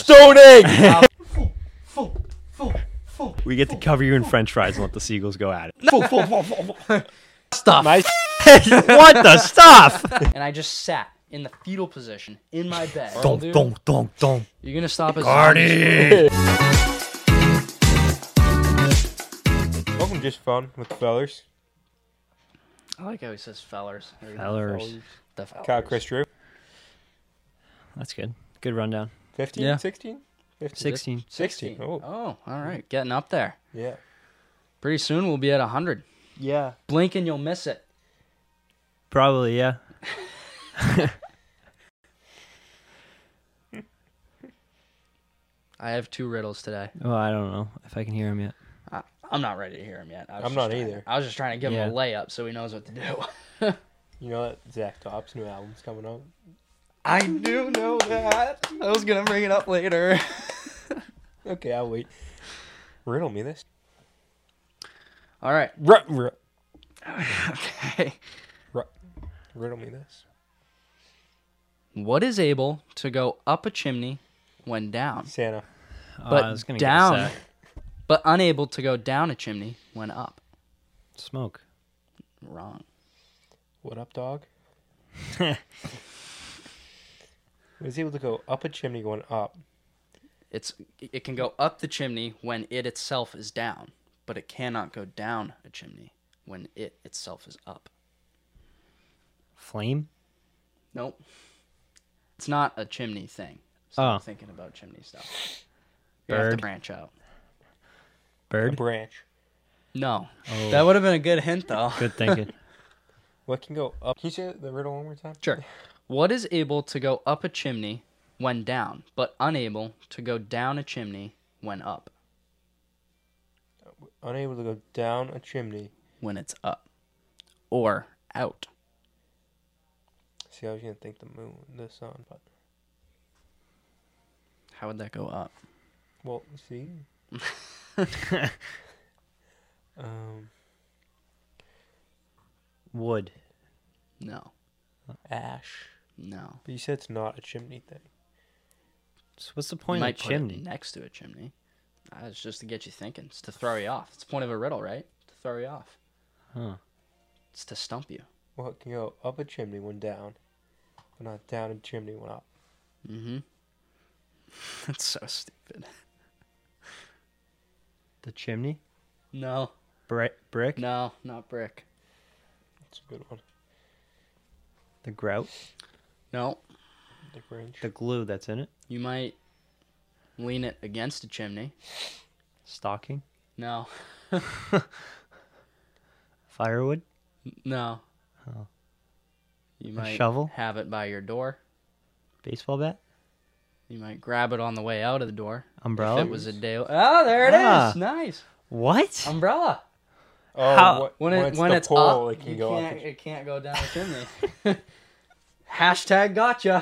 stoning! We get to cover you in French fries and let the seagulls go at it. Stuff. What the stuff? And I just sat in the fetal position in my bed. Don't. You're gonna stop us. Cardi. Welcome Just Fun with the fellers. I like how he says fellers. Fellers. The fellers. Kyle, Chris, Drew. That's good. Good rundown. 15? Yeah. 16? 15. 16. 16. Oh, Oh, all right. Getting up there. yeah. Pretty soon we'll be at 100. Yeah. Blink and you'll miss it. Probably, yeah. I have 2 riddles today. Well, I don't know if I can hear him yet. I'm not ready to hear him yet. I'm not either. I was just trying to give him Yeah. a layup so he knows what to do. You know that Zach Top's new album's coming out? I do know that. I was going to bring it up later. Okay, I'll wait. Riddle me this. All right. Okay. Riddle me this. What is able to go up a chimney when down, Santa. But I was gonna down. guess but unable to go down a chimney when up? that. Smoke. Wrong. What up, dog? Was able to go up a chimney going up. It can go up the chimney when it itself is down, but it cannot go down a chimney when it itself is up. Flame? Nope. It's not a chimney thing. So Oh. I'm thinking about chimney stuff. You have to Bird? branch out. A Bird? branch. No. Oh. That would have been a good hint, though. Good thinking. What can go up? Can you say the riddle one more time? Sure. What is able to go up a chimney when down, but unable to go down a chimney when up? Unable to go down a chimney. When it's up. Or out. See, I was going to think the moon, the sun, but... How would that go up? Well, see? um, Wood. No. ash. No. But you said it's not a chimney thing. So what's the You point of a might put it chimney? next to a chimney. It's just to get you thinking. It's to throw you off. It's the point of a riddle, right? To throw you off. Huh. It's to stump you. Well, it can go up a chimney when down, but not down a chimney when up. Mm-hmm. That's so stupid. The chimney? No. Brick? No, not brick. That's a good one. The grout? No. The branch. The glue that's in it? You might lean it against a chimney. Stocking? No. Firewood? No. Oh. You might shovel? have it by your door. Baseball bat? You might grab it on the way out of the door. Umbrella? If it was a day. Oh, there it Ah. is. Nice. What? Umbrella. Oh, How- When it's when the it's pole, up, it can you go up. can't, it can't go down a chimney. Hashtag gotcha.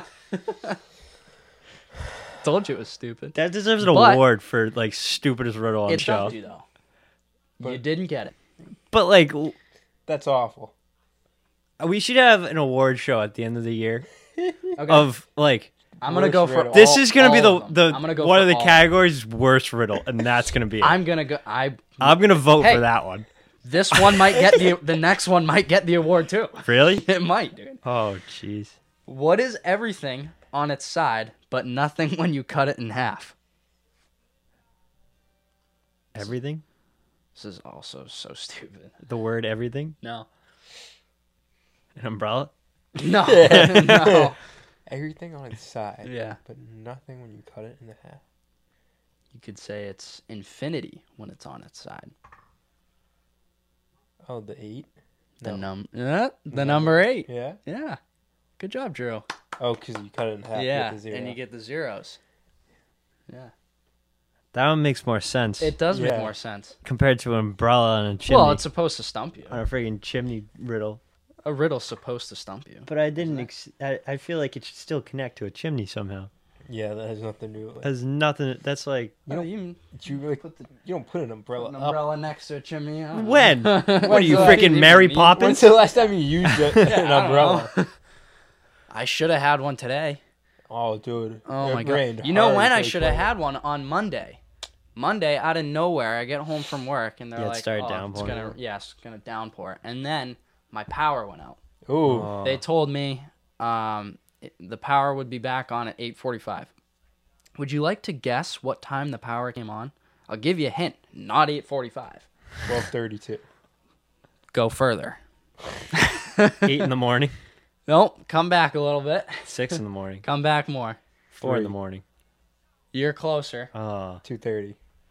Told you it was stupid. That deserves an But- award for, like, stupidest riddle on It show. stumped you, though. You But- didn't get it. But, like, That's awful. we should have an award show at the end of the year Okay. of, like, I'm going to worst go for riddle. this all- is going to be all of them. I'm the gonna go one for of the all categories worst riddle, and that's going to be it. I'm going to go. I'm going to vote Hey. for that one. This one might get the next one might get the award, too. Really? It might, dude. Oh, jeez. What is everything on its side, but nothing when you cut it in half? Everything? This is also so stupid. The word everything? No. An umbrella? No. No. Everything on its side, Yeah. but nothing when you cut it in half. You could say it's infinity when it's on its side. Oh, the 8? The No. the number 8. Yeah? Yeah. Good job, Drew. Oh, because you cut it in half. you Yeah, get the 0. and you get the zeros. Yeah. That one makes more sense It does make Yeah. more sense. compared to an umbrella and a chimney. Well, it's supposed to stump you. on a friggin' chimney riddle. A riddle's supposed to stump you. But I didn't. I feel like it should still connect to a chimney somehow. Yeah, that has nothing to do with it. Has nothing. That's like You don't You, really, you don't put an umbrella an up. umbrella next to a chimney. I don't know. when? What are you the last- freaking Mary When's Poppins? When's the last time you used an I don't umbrella? know. I should have had one today. Oh, dude. Oh It my god! rained You know hard when I really should have quick. had one on Monday. Monday, out of nowhere, I get home from work and they're Yeah, it like, started "Oh, downpouring. it's gonna downpour." And then my power went out. Ooh. Oh. They told me the power would be back on at 8:45. Would you like to guess what time the power came on? I'll give you a hint. Not 8:45. 12:32. Go further. 8 in the morning, Nope. Come back a little bit. 6 in the morning, Come back more. 4 in the 3. morning. You're closer. 2:30.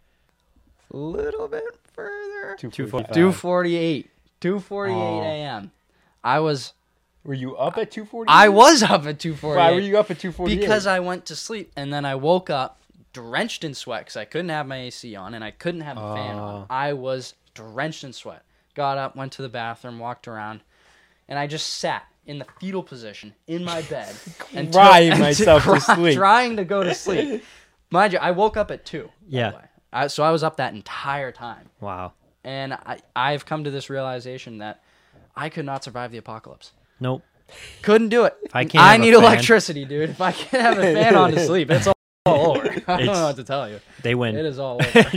A little bit further. 2:45. 2:48. 2:48 Oh. a.m. I was Were you up at 2:40? up at 2:48. Why were you up at 2:48? Because I went to sleep and then I woke up drenched in sweat because I couldn't have my AC on and I couldn't have the fan on. I was drenched in sweat. Got up, went to the bathroom, walked around, and I just sat in the fetal position in my bed and Crying myself to sleep. trying to go to sleep. Mind you, I woke up at 2. by Yeah. the way. So I was up that entire time. Wow. And I've come to this realization that I could not survive the apocalypse. Nope. Couldn't do it. I can't I have a need fan. electricity, dude. If I can't have a fan on to sleep, it's all over. I don't know what to tell you. They win. It is all over.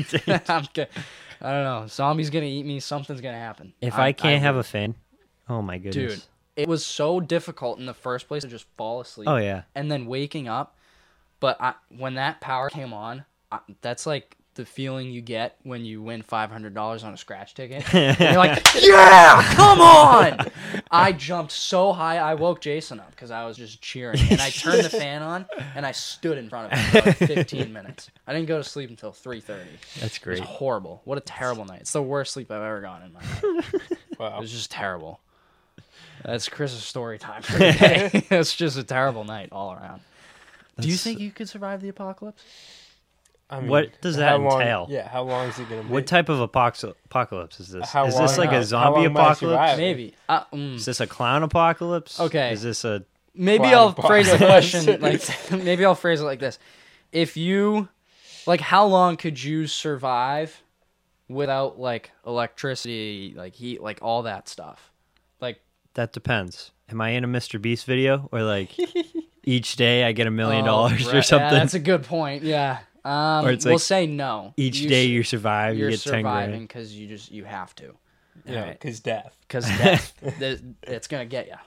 I don't know. Zombie's gonna eat me. Something's gonna happen. If I can't have a fan, oh my goodness. dude, it was so difficult in the first place to just fall asleep. Oh yeah. And then waking up. But when that power came on, that's like the feeling you get when you win $500 on a scratch ticket. And you're like, yeah, come on! I jumped so high, I woke Jason up because I was just cheering. And I turned the fan on, and I stood in front of him for like 15 minutes. I didn't go to sleep until 3:30. That's It great. was horrible. What a terrible night. It's the worst sleep I've ever gotten in my life. It Wow. was just terrible. That's Chris's story time for the day. It's just a terrible night all around. Do you think you could survive the apocalypse? I mean, What does that how long- entail? Yeah, how long is it going to be? What type of apocalypse is this? How Is this long- like how a zombie long might I apocalypse? survive? Maybe. Is this a clown apocalypse? Okay. Is this a Maybe Clown I'll phrase the apocalypse. question like maybe I'll phrase it like this. If you like how long could you survive without like electricity, like heat, like all that stuff? Like that depends. Am I in a Mr. Beast video or like each day I get $1 million or right. something? Yeah, that's a good point. Yeah. Or it's we'll like say no. each day you survive, you you're get 10 surviving grand. because you have to. Yeah, Alright. because death. Because death, it's gonna get you.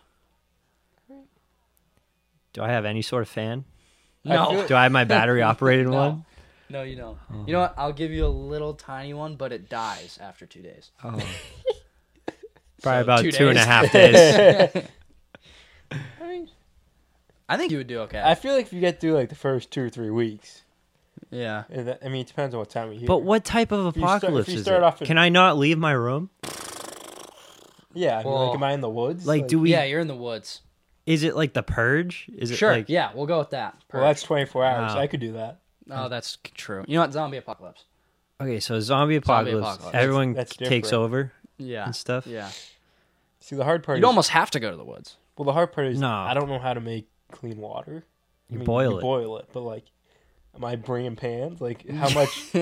Do I have any sort of fan? No, feel- Do I have my battery operated No. one? no, you don't. You know what? I'll give you a little tiny one, but it dies after 2 days. Oh. So, Probably about 2 two and a days. half days. I mean, I think you would do okay. I feel like if you get through like the first 2 or 3 weeks, yeah. and that, I mean, it depends on what time of year. But what type of you start- apocalypse if you is start it? off in- Can I not leave my room? Yeah, I mean, Well, like, am I in the woods? Like, do we? Yeah, you're in the woods. Is it like the Purge? Is it Sure. like? Yeah, we'll go with that. Well, that's 24 hours. Wow. I could do that. Oh, that's true. You know what? Zombie apocalypse. Okay, so zombie apocalypse. apocalypse. Everyone That's takes different. over Yeah. and stuff. Yeah. See, the hard part You'd is, almost have to go to the woods. well, the hard part is, No. I don't know how to make clean water. You boil you it. boil it, but like, am I bringing pans? Like, how much?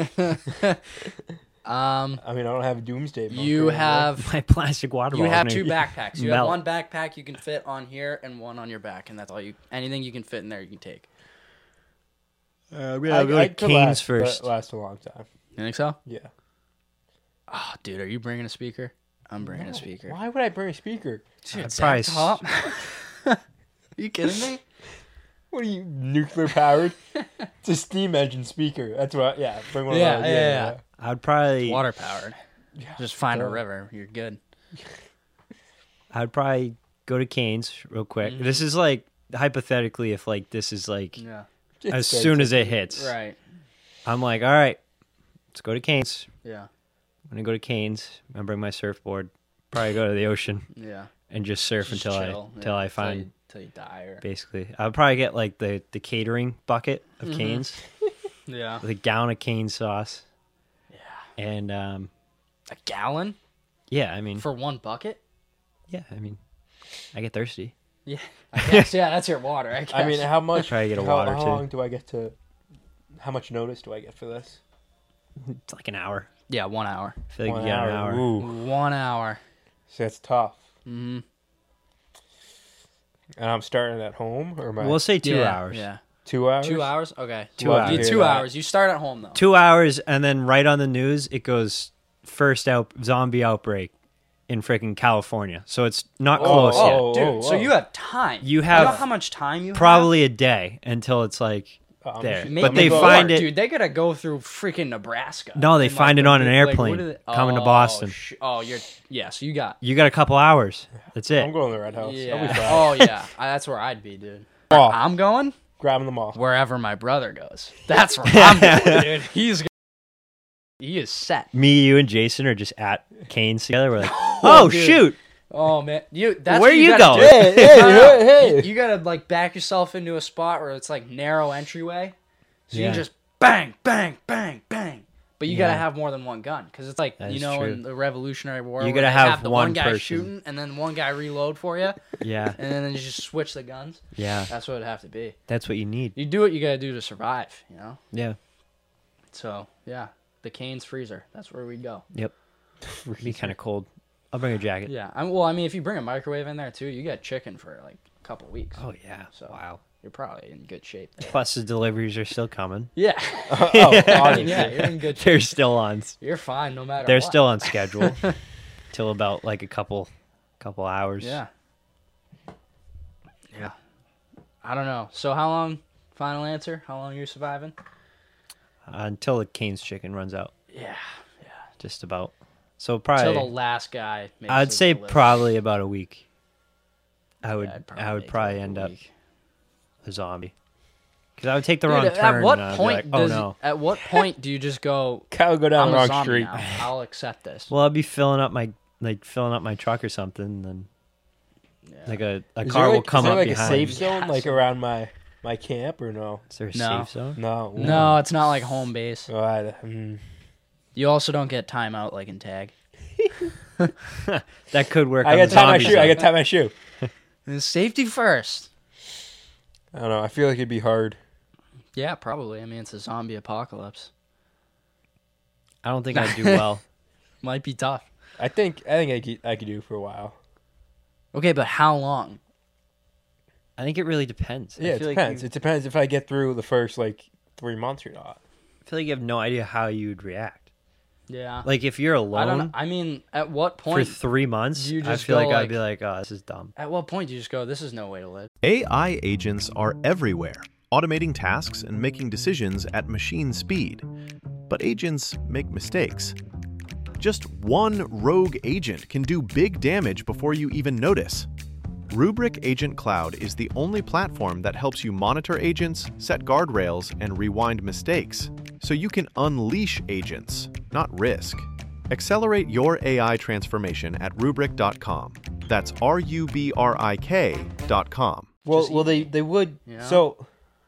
I mean, I don't have a doomsday. bunker You anymore. have My plastic water you bottle. have may- 2 backpacks. You have melt. one backpack you can fit on here and one on your back, and that's all you. Anything you can fit in there, you can take. I'm gonna go I to could Canes last, first. Last a long time. You think so? Yeah. Oh, dude, are you bringing a speaker? I'm bringing a No, speaker. Why would I bring a speaker? Dude, Probably Zach Top? Are you kidding me? What are you, nuclear powered? It's a steam engine speaker. That's what. Yeah, bring one Yeah, of those. yeah. I'd probably Water powered. Just find a duh. river. You're good. I'd probably go to Canes real quick. Mm-hmm. This is like hypothetically if like this is like Yeah. It's as dead soon as simple. it hits. Right. I'm like, all right, let's go to Canes. Yeah. I'm gonna go to Canes. I'm gonna bring my surfboard. Probably go to the ocean Yeah. and just surf Just until chill, until I find till you die or basically. I'll probably get like the catering bucket Mm-hmm. of Canes, yeah. with a gallon of cane sauce. Yeah. And A gallon yeah, I mean, for one bucket? yeah, I mean, I get thirsty. Yeah. I guess, yeah, that's your water. I guess. I mean, how much? Try to get a how, water, how too. long do I get to? How much notice do I get for this? It's like an hour. yeah, 1 hour. I feel like 1 you get an hour. Ooh, 1 hour. so that's tough. Mm-hmm. and I'm starting at home, or am I We'll say 2 Yeah, hours. Yeah. 2 hours? 2 hours? Okay. 2 hours. You Hear 2 that. hours. You start at home, though. 2 hours, and then right on the news, it goes zombie outbreak in freaking California. So it's not close yet. oh, Dude, so you have time. You have know how much time you Probably a day until it's like I'm there. just- have? But Maybe they more. find it. Dude, they gotta go through freaking Nebraska. No, they And, find it on an airplane what do they- coming to Boston. So you got. You got a couple hours. That's it. I'm going to the Red House. I'll be Yeah. fine. Oh, yeah. That's where I'd be, dude. Oh, I'm going grabbing them all. wherever my brother goes. That's where I'm going, dude. He is set. Me, you, and Jason are just at Canes together. We're like, oh, dude. shoot. Oh man, that's Where what you gotta going? do. Hey, hey, No, no. hey. You gotta like back yourself into a spot where it's like narrow entryway, so you Yeah. can just bang, bang, bang, bang. But you gotta Yeah. have more than one gun because it's like That you is know true. in the Revolutionary War, You where gotta they have the one guy person. shooting and then one guy reload for you, Yeah. and then you just switch the guns. Yeah. That's what it'd have to be. That's what you need. You do what you gotta do to survive, you know. Yeah. So yeah, the Canes freezer. That's where we'd go. Yep. It'd be kind of cold. I'll bring a jacket. Yeah, I mean, if you bring a microwave in there too, you get chicken for like a couple weeks. Oh, yeah. So- Wow. You're probably in good shape there. Plus, the deliveries are still coming. Yeah. Oh, Yeah, obviously. you're in good shape. They're still on. You're fine no matter They're what. still on schedule till about like a couple hours. Yeah. Yeah. I don't know. So how long, final answer, how long are you surviving? Until the Cane's chicken runs out. Yeah. Just about. So Until the probably. last guy makes I'd his say delivery. probably about a week. I would. Yeah, I'd I would make it probably like a end up week. a zombie. Because I would take the Dude, wrong turn. at what and I'd be point like, oh does no. at what point do you just go Kyle go down I'm the a wrong zombie street. now. I'll accept this. Well, I'd be filling up my truck or something, and then Yeah. like a Is car there, will like, come is there up like behind. a safe me. zone like around my camp or no? Is there a No. safe zone? No. No, it's not like home base. Oh, You also don't get timeout like in tag. That could work. I on got the to tie my zombie shoe. I zone. got to tie my shoe. And safety first. I don't know. I feel like it'd be hard. Yeah, probably. I mean, it's a zombie apocalypse. I don't think I'd do well. Might be tough. I think I could do for a while. Okay, but how long? I think it really depends. Yeah, I it feel depends. Like It depends if I get through the first like 3 months or not. I feel like you have no idea how you'd react. Yeah. Like if you're I don't. alone I mean, at what for point? 3 months, you I just feel like go, I'd like- be like, oh, this is dumb. At what point do you just go? This is no way to live. AI agents are everywhere, automating tasks and making decisions at machine speed. But agents make mistakes. Just one rogue agent can do big damage before you even notice. Rubrik Agent Cloud is the only platform that helps you monitor agents, set guardrails, and rewind mistakes, so you can unleash agents, not risk. Accelerate your AI transformation at Rubrik.com. That's RUBRIK.com. Well, they would. Yeah. So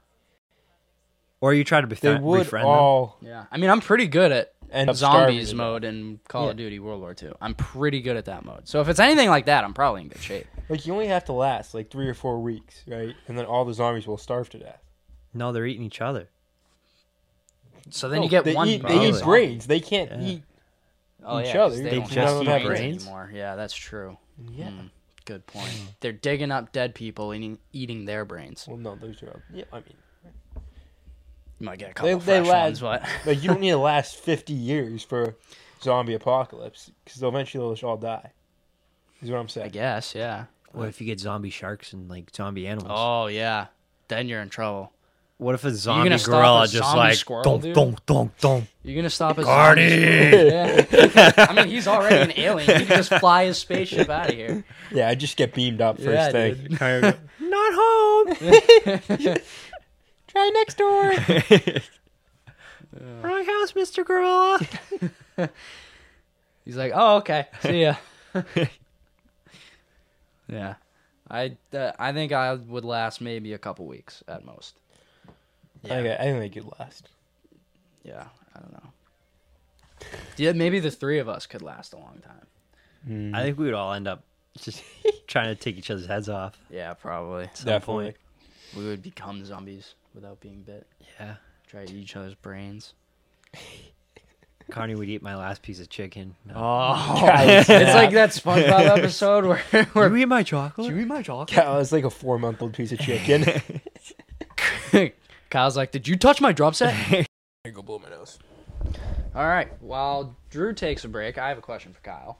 Or you try to they would befriend all Yeah. I mean, I'm pretty good at end up starving zombies to mode death. in Call of Yeah. Duty World War II. I'm pretty good at that mode. So if it's anything like that, I'm probably in good shape. Like you only have to last like 3 or 4 weeks, right? And then all the zombies will starve to death. them. No, they're eating each other. So then No, you get they one. eat, Probably. they eat zombie. brains. They can't Yeah. eat. Oh, each yeah, 'cause other. They, They don't just have eat brains brains? anymore. Yeah, that's true. Yeah. Good point. They're digging up dead people and eating their brains. Well, no, those are. Yeah, I mean, You might get a couple they fresh last. ones, but Like you don't need to last 50 years for zombie apocalypse because eventually they'll just all die. Is what I'm I saying. guess, yeah. What if you get zombie sharks and like zombie animals? Oh yeah, then you're in trouble. What if a zombie gonna stop gorilla a just zombie like squirrel, donk, dude? donk, donk, donk. You're gonna stop his Cardi! Yeah. I mean, he's already an alien. He can just fly his spaceship out of here. Yeah, I just get beamed up first Yeah, thing. dude. Not home. Try next door. Wrong house, Mr. Gorilla. He's like, oh, okay, see ya. Yeah, I think I would last maybe a couple weeks at most. I think they could last. Yeah, I don't know. Yeah, maybe the three of us could last a long time. I think we would all end up just trying to take each other's heads off. Yeah, probably. At some Definitely. point. We would become zombies without being bit. Yeah. Try to eat each other's brains. Connie would eat my last piece of chicken. No. Oh, it's like that SpongeBob episode where You eat my chocolate? you eat my chocolate? Cal, it's like a 4-month-old piece of chicken. Kyle's like, did you touch my drum set? I go blow my nose. All right. While Drew takes a break, I have a question for Kyle.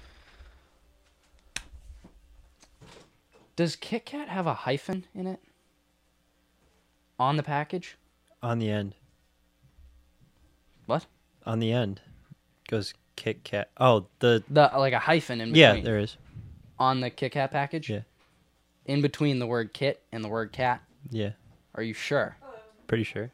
Does Kit Kat have a hyphen in it? On the package? On the end. What? On the end goes Kit Kat. Oh, the Like a hyphen in between. yeah, there is. On the Kit Kat package? Yeah, In between the word kit and the word cat? yeah, Are you sure? pretty sure.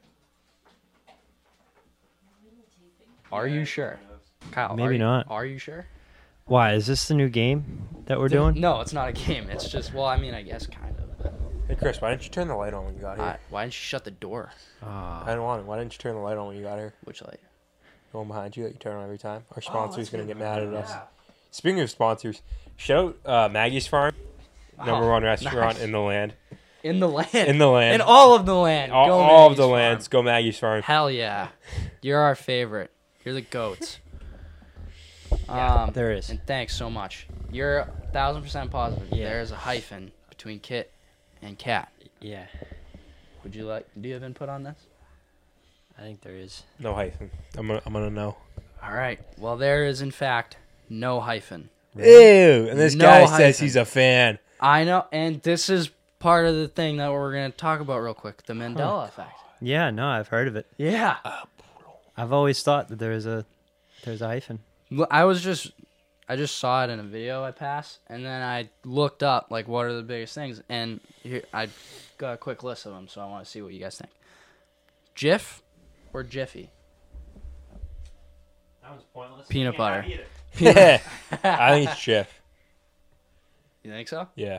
Are you sure? Kyle, Maybe not. Are you sure? Why is this the new game that we're doing? No, it's not a game. It's just, well, I mean, I guess kind of. But Hey, Chris, why didn't you turn the light on when you got here? why didn't you shut the door? I don't want it. Why didn't you turn the light on when you got here? Which light? The one behind you that you turn on every time. Our sponsor's going to get mad at us. Speaking of sponsors, shout out Maggie's Farm, number one restaurant nice. in the land. In the land. In the land. In all of the land. Go All of Maggie's the Farm. lands. Go Maggie's Farm. Hell yeah. You're our favorite. You're the goats. There is. And thanks so much. You're 1,000% positive. Yeah. There's a hyphen between kit and cat. Yeah, Do you have input on this? I think there is. No hyphen. I'm gonna know. All right. Well, there is, in fact, no hyphen. Ew! And this No guy hyphen. says he's a fan. I know. And this is part of the thing that we're going to talk about real quick. The Mandela effect. Yeah, no, I've heard of it. Yeah. I've always thought that there's a hyphen. Well, I just saw it in a video I passed, and then I looked up, like, what are the biggest things, and here I got a quick list of them, so I want to see what you guys think. Jif or Jiffy? That was pointless. Peanut butter. Yeah. I think it's Jeff. You think so? Yeah.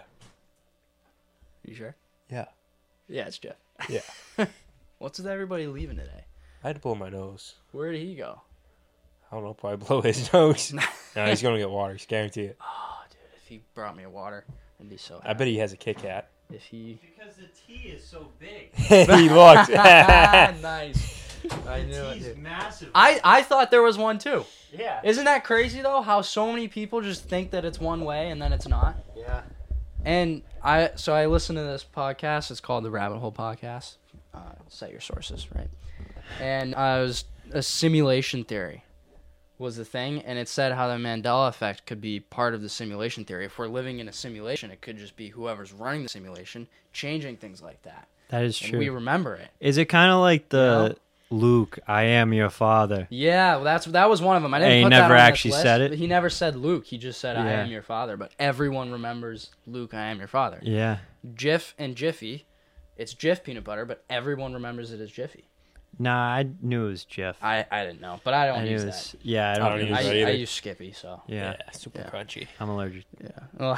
You sure? Yeah. Yeah, it's Jeff. Yeah. What's with everybody leaving today? I had to blow my nose. Where did he go? I don't know. Probably blow his nose. No, he's gonna get water. Just guarantee it. Oh, dude, if he brought me a water, I'd be so happy. I bet he has a Kit Kat. If he... Because the T is so big. He looked. Nice. I knew it, dude. massive. I thought there was one, too. Yeah. Isn't that crazy, though, how so many people just think that it's one way and then it's not? Yeah. And I listened to this podcast. It's called the Rabbit Hole Podcast. Cite your sources, right? And it was a simulation theory was the thing, and it said how the Mandela effect could be part of the simulation theory. If we're living in a simulation, it could just be whoever's running the simulation changing things like that. That is And true. we remember it. Is it kind of like the You Luke, I am your father? Yeah, well, that was one of them. I didn't And he put that never on this actually list, said it? but he never said Luke. He just said, I Yeah. am your father. But everyone remembers Luke, I am your father. Yeah. Jif and Jiffy, it's Jif peanut butter, but everyone remembers it as Jiffy. Nah, I knew it was Jeff. I didn't know, but I don't I knew use it that. was. Yeah, I I don't, don't use use it. that either. I use Skippy, so Yeah, Super Yeah. crunchy. I'm allergic. yeah. Well,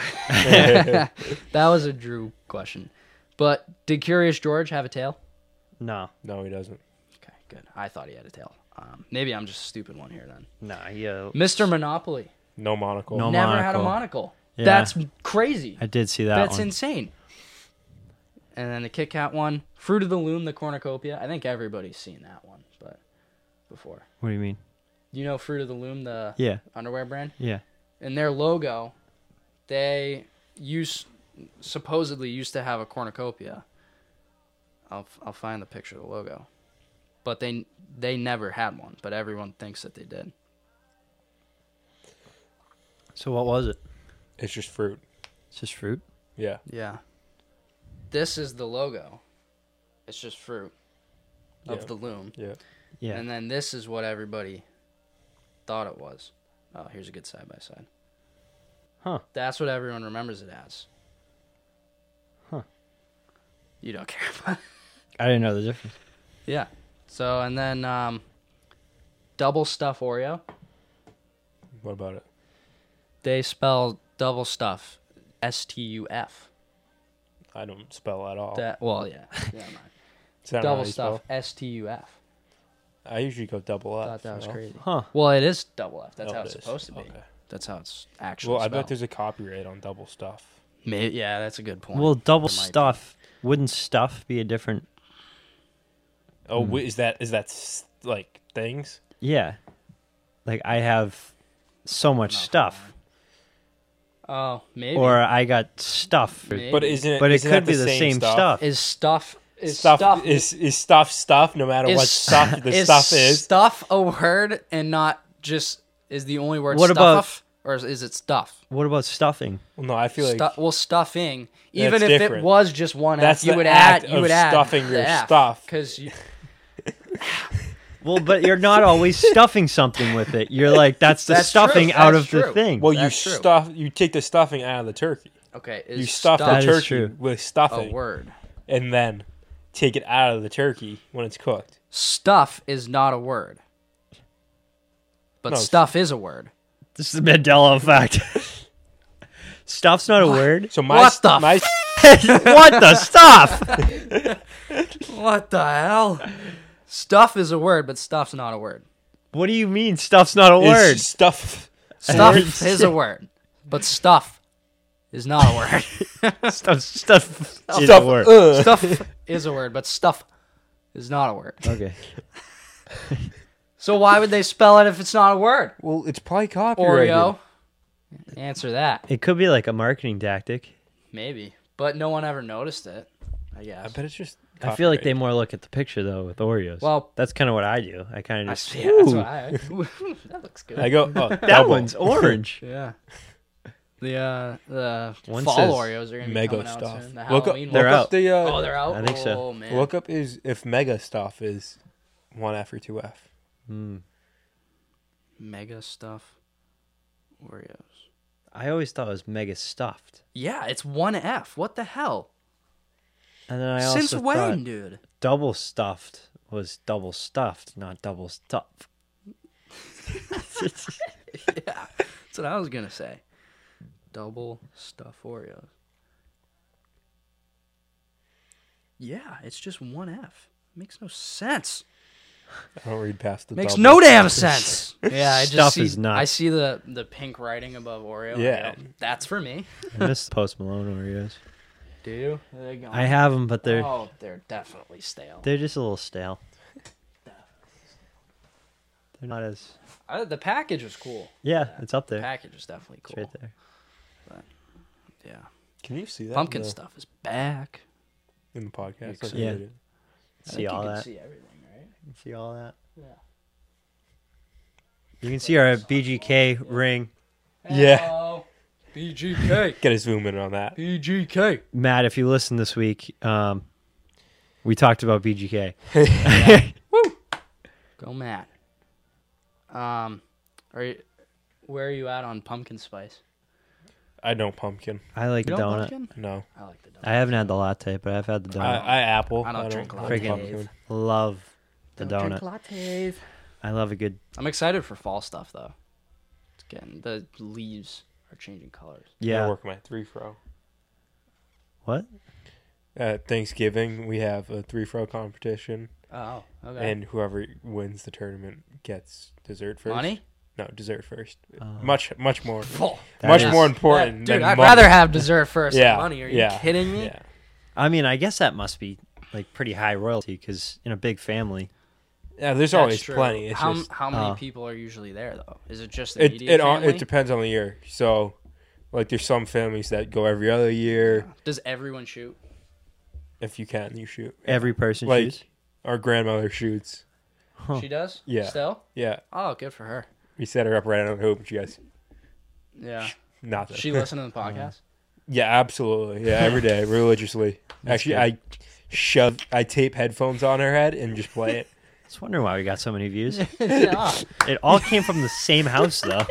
that was a Drew question. But did Curious George have a tail? No, No, he doesn't. Okay, good. I thought he had a tail. Maybe I'm just a stupid one here then. nah, Mr. Monopoly No monocle. No never had a monocle. monocle. Yeah. That's crazy. I did see that That's one. insane. And then the Kit Kat one, Fruit of the Loom, the cornucopia. I think everybody's seen that one, but before. What do you mean? You know Fruit of the Loom, the Yeah, underwear brand? yeah. In their logo, they supposedly used to have a cornucopia. I'll find the picture of the logo, but they never had one. But everyone thinks that they did. So what was it? It's just fruit. It's just fruit. Yeah. Yeah. This is the logo. It's just fruit of Yeah. the loom, Yeah. Yeah. and then this is what everybody thought it was. Oh, here's a good side by side. Huh. That's what everyone remembers it as. Huh. You don't care about it. I didn't know the difference. Yeah. So, and then double stuff Oreo. What about it? They spell double stuff STUF. I don't spell at all. That well, yeah. Yeah, I'm right. Is that not how Double you stuff spell? STUF. I usually go double F. Thought that was no? crazy. Huh. Well, it is double F. That's Oh, how it it's is. supposed to be. Okay. That's how it's actually Well, I spelled. bet there's a copyright on double stuff. Maybe, yeah, that's a good point. Well, double There might be. stuff. Wouldn't stuff be a different? Oh, is that like things? Yeah. like I have so much stuff, Oh, maybe. or I got stuff. Maybe. But isn't it? But it isn't could that be the same stuff. Is stuff Stuff no matter what stuff the stuff is. stuff a word and not just is the only word What about- stuff or is it stuff? What about stuffing? Well, no, I feel like Stuffing. Even That's if it different. was just one That's F, you the would act add. You of would add stuffing your stuff. because Well, but you're not always stuffing something with it. You're like that's the That's stuffing true. out That's of the true. thing. well, That's true. you take the stuffing out of the turkey. okay, You is stuff the That is turkey true. with a stuffing, word? and then take it out of the turkey when it's cooked. Stuff is not a word, but No, stuff is a word. This is the Mandela effect. Stuff's not a word. So my What the my What the stuff? What the hell? Stuff is a word, but stuff's not a word. What do you mean stuff's not a is word? stuff. Stuff is a word, but stuff is not a word. Stuff is Stuff. a word. Stuff is a word, but stuff is not a word. Okay. So why would they spell it if it's not a word? Well, it's probably copyrighted. Oreo. Answer that. It could be like a marketing tactic. Maybe. But no one ever noticed it, I I guess. bet it's just. I feel like they copyrighted. more look at the picture though with Oreos. Well- that's kind of what I do. I kind of just Yeah, that's "Ooh, what I. That looks good. I go. Oh, that double. one's orange. Yeah. The One fall says Oreos are gonna be Mega coming out stuff. soon. The Look up. Halloween They're Look ones. up the. Oh, they're out. I think so. Oh man. Look up is if mega stuff is 1F or 2F. Mega stuff. Oreos. I always thought it was mega stuffed. Yeah, it's 1F. What the hell? And then I Since also when, thought dude? double stuffed was double stuffed, not double stuff. Yeah, that's what I was gonna say. Double stuff Oreos. Yeah, it's just 1F. Makes no sense. I don't read past the. Makes double. no damn sense. Yeah, I just Stuff see, is nuts. I see the pink writing above Oreo. Yeah. I go, that's for me. I miss Post Malone Oreos. Do you? They go. I have them, but they're definitely stale. they're just a little stale. They're not as The package was cool. yeah. It's up The there. package was definitely It's cool. right there. Yeah. Can you see that? Pumpkin in the, stuff is back. in the podcast. You Yeah. I See all that. See everything, right? See all that. Yeah. You can see our BGK ring. Yeah. Hello. BGK. Gotta zoom in on that. BGK. Matt, if you listen this week, we talked about BGK. Go Matt. Where are you at on pumpkin spice? I know pumpkin. I like You the know donut. pumpkin? No. I like the donut. I haven't had the latte, but I've had the donut. I apple. I don't drink like lattes. pumpkin. Love the Don't donut. drink lattes. I love a good I'm excited for fall stuff though. It's getting the leaves are changing colors. I yeah. work my 3-fro. What? At Thanksgiving, we have a 3-fro competition, Oh, okay. and whoever wins the tournament gets dessert first. Money? No, dessert first. Oh. Much more. That much is- more important Dude, than I'd money. rather have dessert first Yeah, than money. Are you yeah, kidding me? Yeah. I mean, I guess that must be like pretty high royalty because in a big family, Yeah, there's That's always true. plenty. It's how just how many Oh. people are usually there though? Is it just the it immediate family? it depends on the year. So, like, there's some families that go every other year. Does everyone shoot? If you can, you shoot. every person Like shoots. our grandmother shoots. Huh. She does? Yeah. Still? Yeah, Oh, good for her. we set her up right on the hoop, and she goes Yeah. nothing. She listen to the podcast? Yeah, absolutely. Yeah, every day, religiously. Actually, good. I tape headphones on her head and just play it. I was wondering why we got so many views. Yeah. It all came from the same house, though.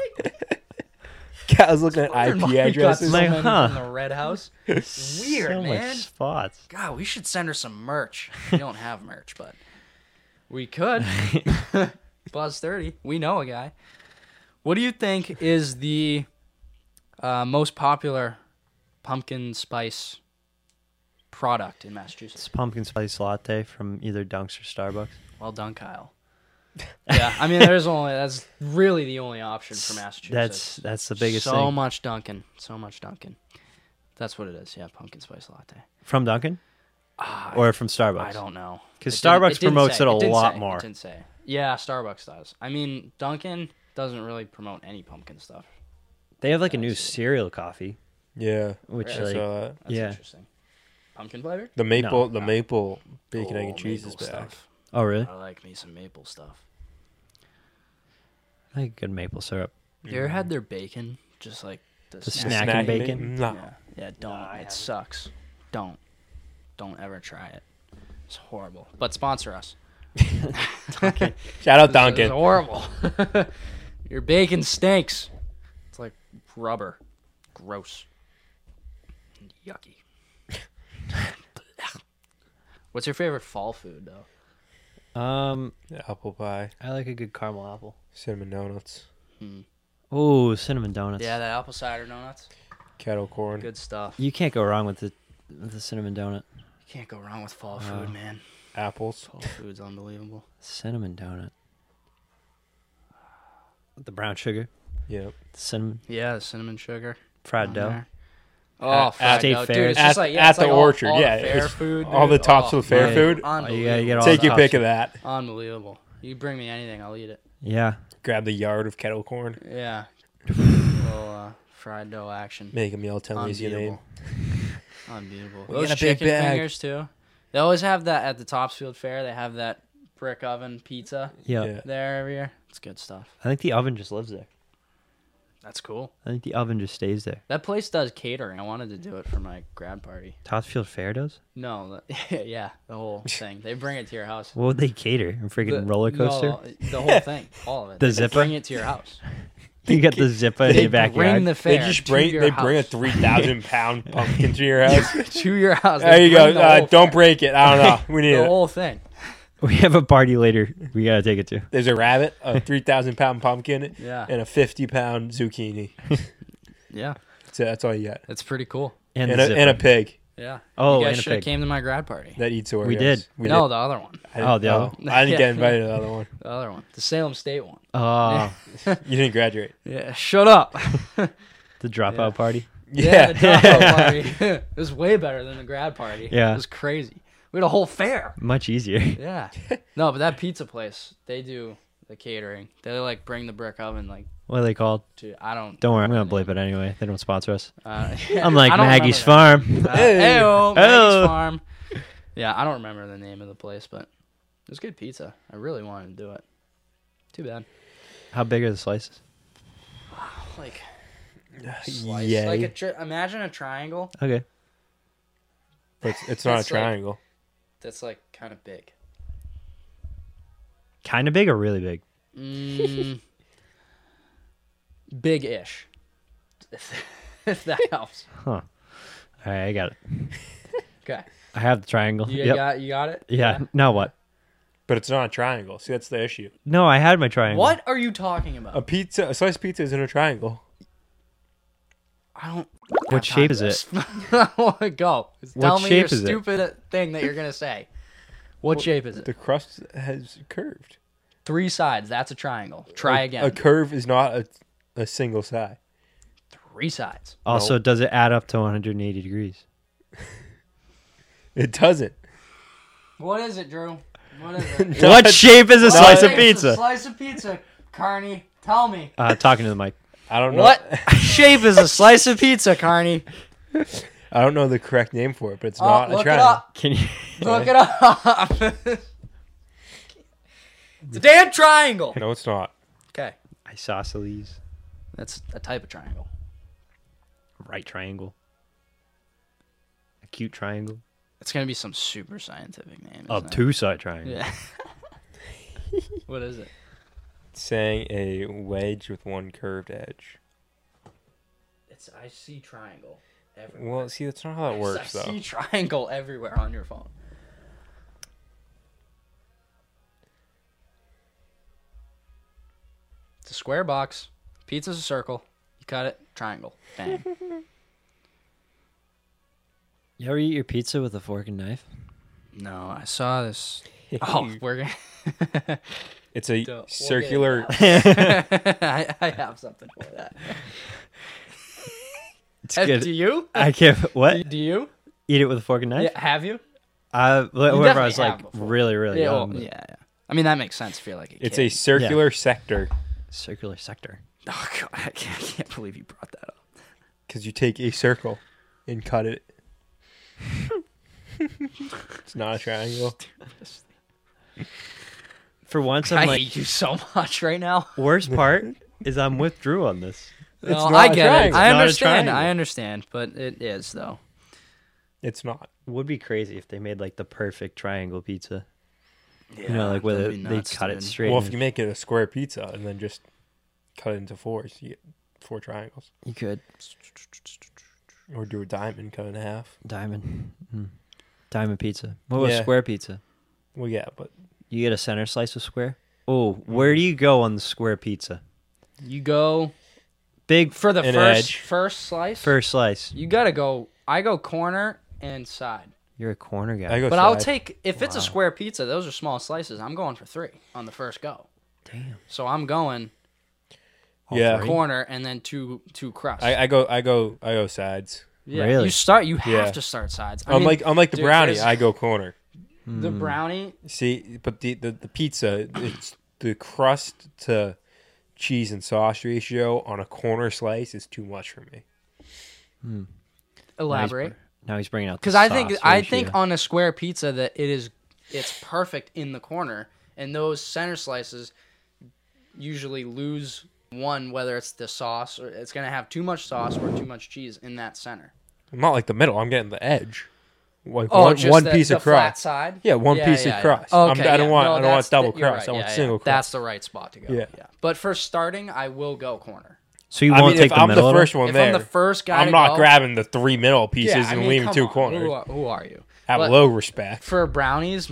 I was looking at IP addresses. Like, Like, huh. from the Red House. Weird, so man. much spots. God, we should send her some merch. We don't have merch, but we could. Buzz 30. We know a guy. What do you think is the most popular pumpkin spice product in Massachusetts? It's pumpkin spice latte from either Dunks or Starbucks. Well done, Kyle. Yeah, I mean, that's really the only option for Massachusetts. That's the biggest so thing. much Dunkin'. So much Dunkin'. That's what it is. Yeah, pumpkin spice latte. From Dunkin' or from Starbucks? I don't know. Because It didn't- Starbucks it didn't promotes say. it a Didn't lot say. more. It didn't say. Yeah, Starbucks does. I mean, Dunkin', doesn't really promote any pumpkin stuff. They have like a new cereal coffee, Yeah. which I like saw that. That's Yeah. interesting. Pumpkin flavor? The maple bacon, egg, and cheese is maple back. stuff. oh really? I like me some maple stuff. I like good maple syrup. You ever had their bacon? Just like the snack Snacking bacon? No. Yeah, don't. It sucks. Don't ever try it. It's horrible. But sponsor us. Shout out It's Duncan. horrible. Your bacon stinks. It's like rubber. Gross. Yucky. What's your favorite fall food, though? Apple pie, I like a good caramel apple. cinnamon donuts, Oh, cinnamon donuts. Yeah, that apple cider donuts. kettle corn. Good stuff. You can't go wrong with the cinnamon donut. You can't go wrong with fall food, man. Apples. Fall food's unbelievable. Cinnamon donut. The brown sugar, Yep. cinnamon, Yeah, the cinnamon sugar. fried on dough. there. Oh, fried State dough. Dude, fairs. it's just At- like, at it's the like orchard, all yeah, the fair it's food, all the dude. tops of the fair yeah. food. You gotta get Unbelievable. all Take the your pick tops. of that. Unbelievable. You bring me anything, I'll eat it. Yeah. Grab the yard of kettle corn. Yeah. Little fried dough action. Make them yell, tell me his your name. Unbeatable. We Those got a big chicken bag. fingers too. They always have that at the Topsfield Fair. They have that brick oven pizza Yeah. Yeah. there every year. It's good stuff. I think the oven just lives there. That's cool. I think the oven just stays there. That place does catering. I wanted to do it for my grad party. Topsfield Fair does? No, yeah, the whole thing. They bring it to your house. What would they cater? A freaking roller coaster? No, the whole thing, all of it. The They zipper? bring it to your house. You got the zipper in They your backyard. bring the They fair just to bring your they bring a house. 3,000-pound pumpkin to your house. To your house. There They you go. bring the whole Don't fair. break it. I don't know. We need The it. whole thing. We have a party later. We gotta take it to. There's a rabbit, a 3,000-pound pumpkin, Yeah. and a 50-pound zucchini. Yeah. So that's all you got. It's pretty cool. And, And the a, zipper. and a pig Yeah. Oh, you and guys a should have pig. came to my grad party. that eats Oreos. We did. No, the other one. I didn't- Oh, the other I didn't Yeah. get invited to the other one. The other one. The Salem State one. Oh, You didn't graduate. Yeah. Shut up. the dropout Yeah. party. Yeah. The dropout party. It was way better than the grad party. Yeah. It was crazy. We had a whole fair. Much easier. Yeah. No, but that pizza place, they do the catering. They like bring the brick oven like What are they called? to I don't Don't worry, I'm gonna bleep it anyway. They don't sponsor us. Yeah, I'm like I don't Maggie's remember Farm. that. Hey. Heyo, Maggie's Oh. Farm. Yeah, I don't remember the name of the place, but it was good pizza. I really wanted to do it. Too bad. How big are the slices? Like slice, Yay. like imagine a triangle Okay. But it's not a It's like- triangle. that's like kind of big. Kind of big or really big? Mm, big-ish. If that helps. Huh. All right, I got it. Okay. I have the triangle. You Yep. got it? Yeah. Now what? But it's not a triangle. See, that's the issue. No, I had my triangle. What are you talking about? A sliced pizza isn't a triangle. I don't. What shape is it? Go. What Tell me shape your is it? stupid thing that you're gonna say. What shape is it? The crust has curved. 3 sides. That's a triangle. Try again. A curve is not a single side. 3 sides. Also, does it add up to 180 degrees? It doesn't. What is it, Drew? What is it? What shape is a slice of It's a pizza? slice of pizza, Carney. Tell me. Talking to the mic. I don't know. What shape is a slice of pizza, Carney? I don't know the correct name for it, but it's Oh, not a look it triangle. up. Can you? Look it up. It's a damn triangle. No, it's not. Okay. Isosceles. That's a type of triangle. Right triangle. Acute triangle. It's gonna be some super scientific name. isn't it? Obtuse triangle. Yeah. What is it? Saying a wedge with one curved edge. I see triangle everywhere. Well, see, that's not how that works, I though. see triangle everywhere on your phone. It's a square box. Pizza's a circle. You cut it, triangle. Bang. You ever eat your pizza with a fork and knife? No, I saw this. Oh, we're gonna. It's a We'll get circular. I have something for that. It's good. Do you? I can't. What? Do you? Eat it with a fork and knife? Yeah, have you? Whenever I was definitely like have before. really Yeah, young. yeah. I mean, that makes sense. I feel like It's a circular sector. Circular sector. Oh God, I can't believe you brought that up. Because you take a circle and cut it. It's not a triangle. For once, I I'm like, hate you so much right now. worst part is I'm with Drew on this. No, not I a get it. triangle. I It's not a understand. triangle. I understand, but it is though. It's not. Would be crazy if they made like the perfect triangle pizza. Yeah, You know, like where that'd be they nuts, cut it dude. straight. Well, in. if you make it a square pizza and then just cut it into fours, you get 4 triangles. You could Or do a diamond, cut it in half. diamond, diamond pizza. What about Yeah. square pizza? Well, yeah, but You get a center slice of square. Oh, where do you go on the square pizza? You go Big for the An first edge. first slice. first slice. You gotta go. I go corner and side. You're a corner guy. I go But I'll side. take if it's a Wow. square pizza. Those are small slices. I'm going for 3 on the first go. Damn. So I'm going All Yeah. three? corner and then two crusts. I go sides. Yeah, Really? You start. You have Yeah. to start sides. I mean, Unlike the dude, brownie, there's- I go corner. the brownie. See, but the pizza, it's the crust to cheese and sauce ratio on a corner slice is too much for me. Elaborate. Now he's bringing out Because the I think sauce ratio. on a square pizza that it's perfect in the corner, and those center slices usually lose one, whether it's the sauce or it's gonna have too much sauce or too much cheese in that center. I'm not like the middle. I'm getting the edge. Like Oh, one, just one the, piece the of flat crust. side. Yeah, one piece of crust. I don't want that's double you're crust. I want single crust. That's the right spot to go. Yeah. But for starting, I will go corner. So you I won't mean, take if the I'm middle the at all? first one If there, I'm the first guy I'm to not go, grabbing the 3 middle pieces yeah, I and mean, leaving come 2 on. corners. Who are you? Have But low respect. For brownies,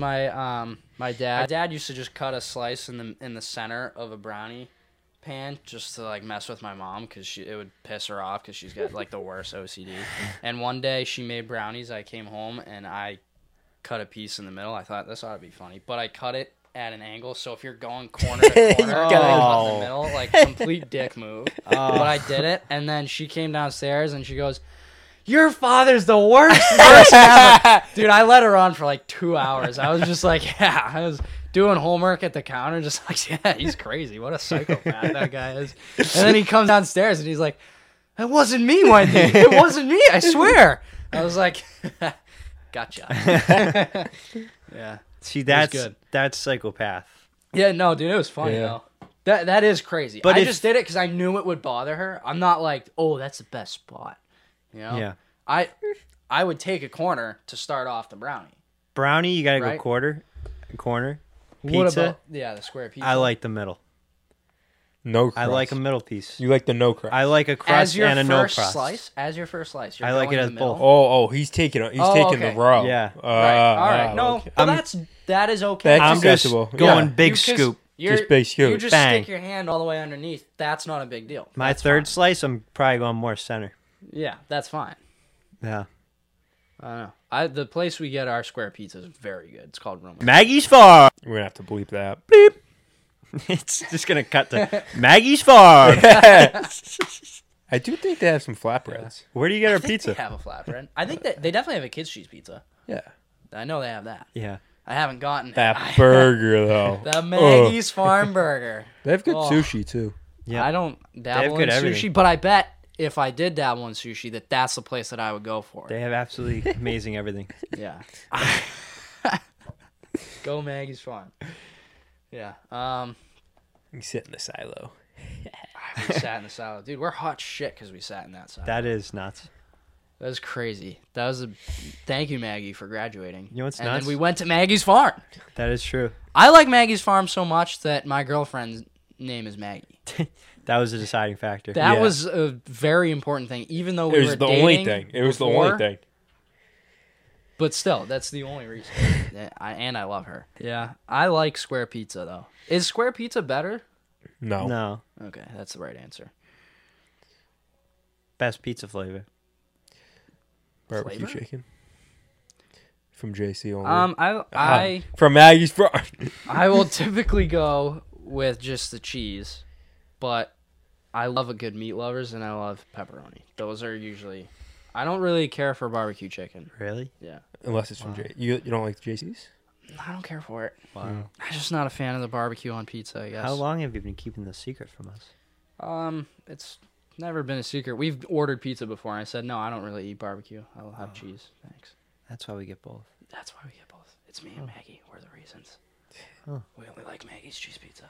my dad used to just cut a slice in the center of a brownie pan just to like mess with my mom because it would piss her off because she's got like the worst OCD. And one day she made brownies. I came home and I cut a piece in the middle. I thought this ought to be funny, but I cut it at an angle. So if you're going corner to corner, I cut in the middle, like complete dick move. But I did it, and then she came downstairs and she goes, "Your father's the worst person ever." Dude, I let her on for like 2 hours. I was just like, yeah, I was doing homework at the counter, just like, yeah, he's crazy. What a psychopath that guy is. And then he comes downstairs and he's like, "It wasn't me, Wendy. It wasn't me. I swear." I was like, gotcha. Yeah. See, was that's good. that's psychopath. Yeah, no, dude, it was funny Yeah. though. That is crazy. But I if- just did it because I knew it would bother her. I'm not like, oh, that's the best spot. You know? Yeah. I would take a corner to start off the brownie. Brownie, you gotta Right. go corner. What Pizza, about the square pizza? I like the middle. No crust. I like a middle piece. You like the no crust. I like a as crust your and a no first crust. slice. As your first slice, you're I like going it in as the middle? both. Oh, he's taking okay. the row. Yeah. Right. All right. No, okay. but I'm- that is okay. That's I'm just acceptable. going Yeah. big You scoop. Just big scoop. You just Bang. stick your hand all the way underneath. That's not a big deal. My That's third fine. slice, I'm probably going more center. Yeah, that's fine. Yeah. I don't know. The place we get our square pizza is very good. It's called Roma. Maggie's Farm. We're gonna have to bleep that. It's just gonna cut to Maggie's Farm. I do think they have some flatbreads. Where do you get our I think pizza? They have a flatbread. I think that they definitely have a kids cheese pizza. Yeah. I know they have that. Yeah. I haven't gotten That burger though. the Maggie's Farm Burger. They have good Oh. sushi too. Yeah. I don't dabble good in everything. sushi, but I bet if I did dabble in sushi, that's the place that I would go for. They have absolutely amazing everything. Yeah. Go Maggie's Farm. Yeah. You sit in the silo. We sat in the silo. Dude, we're hot shit because we sat in that silo. That is nuts. That was crazy. That was a thank you, Maggie, for graduating. You know what's and nuts? then we went to Maggie's Farm. That is true. I like Maggie's Farm so much that my girlfriend's name is Maggie. That was a deciding factor. That Yeah. was a very important thing, even though we It was were the dating only thing. It was the only before, thing. But still, that's the only reason. I love her. Yeah, I like square pizza though. Is square pizza better? No. No. Okay, that's the right answer. Best pizza flavor. Barbecue Flavor? chicken. From JC only. I From Maggie's Farm. I will typically go with just the cheese, but I love a good meat lovers and I love pepperoni. Those are usually. I don't really care for barbecue chicken. Really? Yeah. Unless it's from J. You don't like the JC's? I don't care for it. Wow. I'm just not a fan of the barbecue on pizza, I guess. How long have you been keeping this secret from us? It's never been a secret. We've ordered pizza before, and I said, no, I don't really eat barbecue. I'll have cheese. Thanks. That's why we get both. That's why we get both. It's me and Maggie. We're the reasons. Huh. We only like Maggie's cheese pizza.